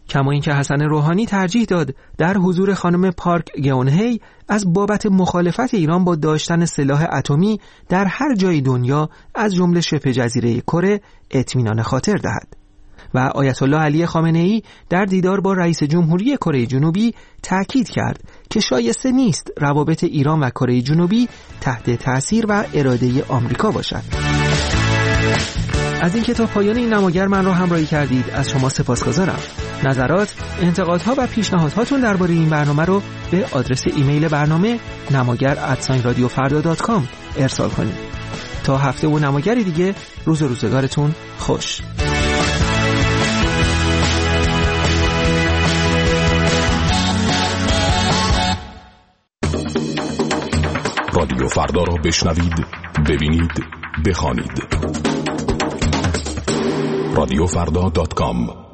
کما اینکه حسن روحانی ترجیح داد در حضور خانم پارک گئونهی از بابت مخالفت ایران با داشتن سلاح اتمی در هر جای دنیا از جمله شبه جزیره کره اطمینان خاطر دهد. و آیت الله علی خامنه‌ای در دیدار با رئیس جمهوری کره جنوبی تأکید کرد که شایسته نیست روابط ایران و کره جنوبی تحت تأثیر و اراده آمریکا باشد. از اینکه تا پایان این نماگر من را همراهی کردید از شما سپاسگزارم. نظرات، انتقادها و پیشنهادهاتون درباره این برنامه رو به آدرس ایمیل برنامه نماگر ات رادیو فردا دات کام ارسال کنید. تا هفته و نماگری دیگه، روز و روزگارتون خوش. رادیو فردا را بشنوید، ببینید، بخوانید. رادیو فردا دات کام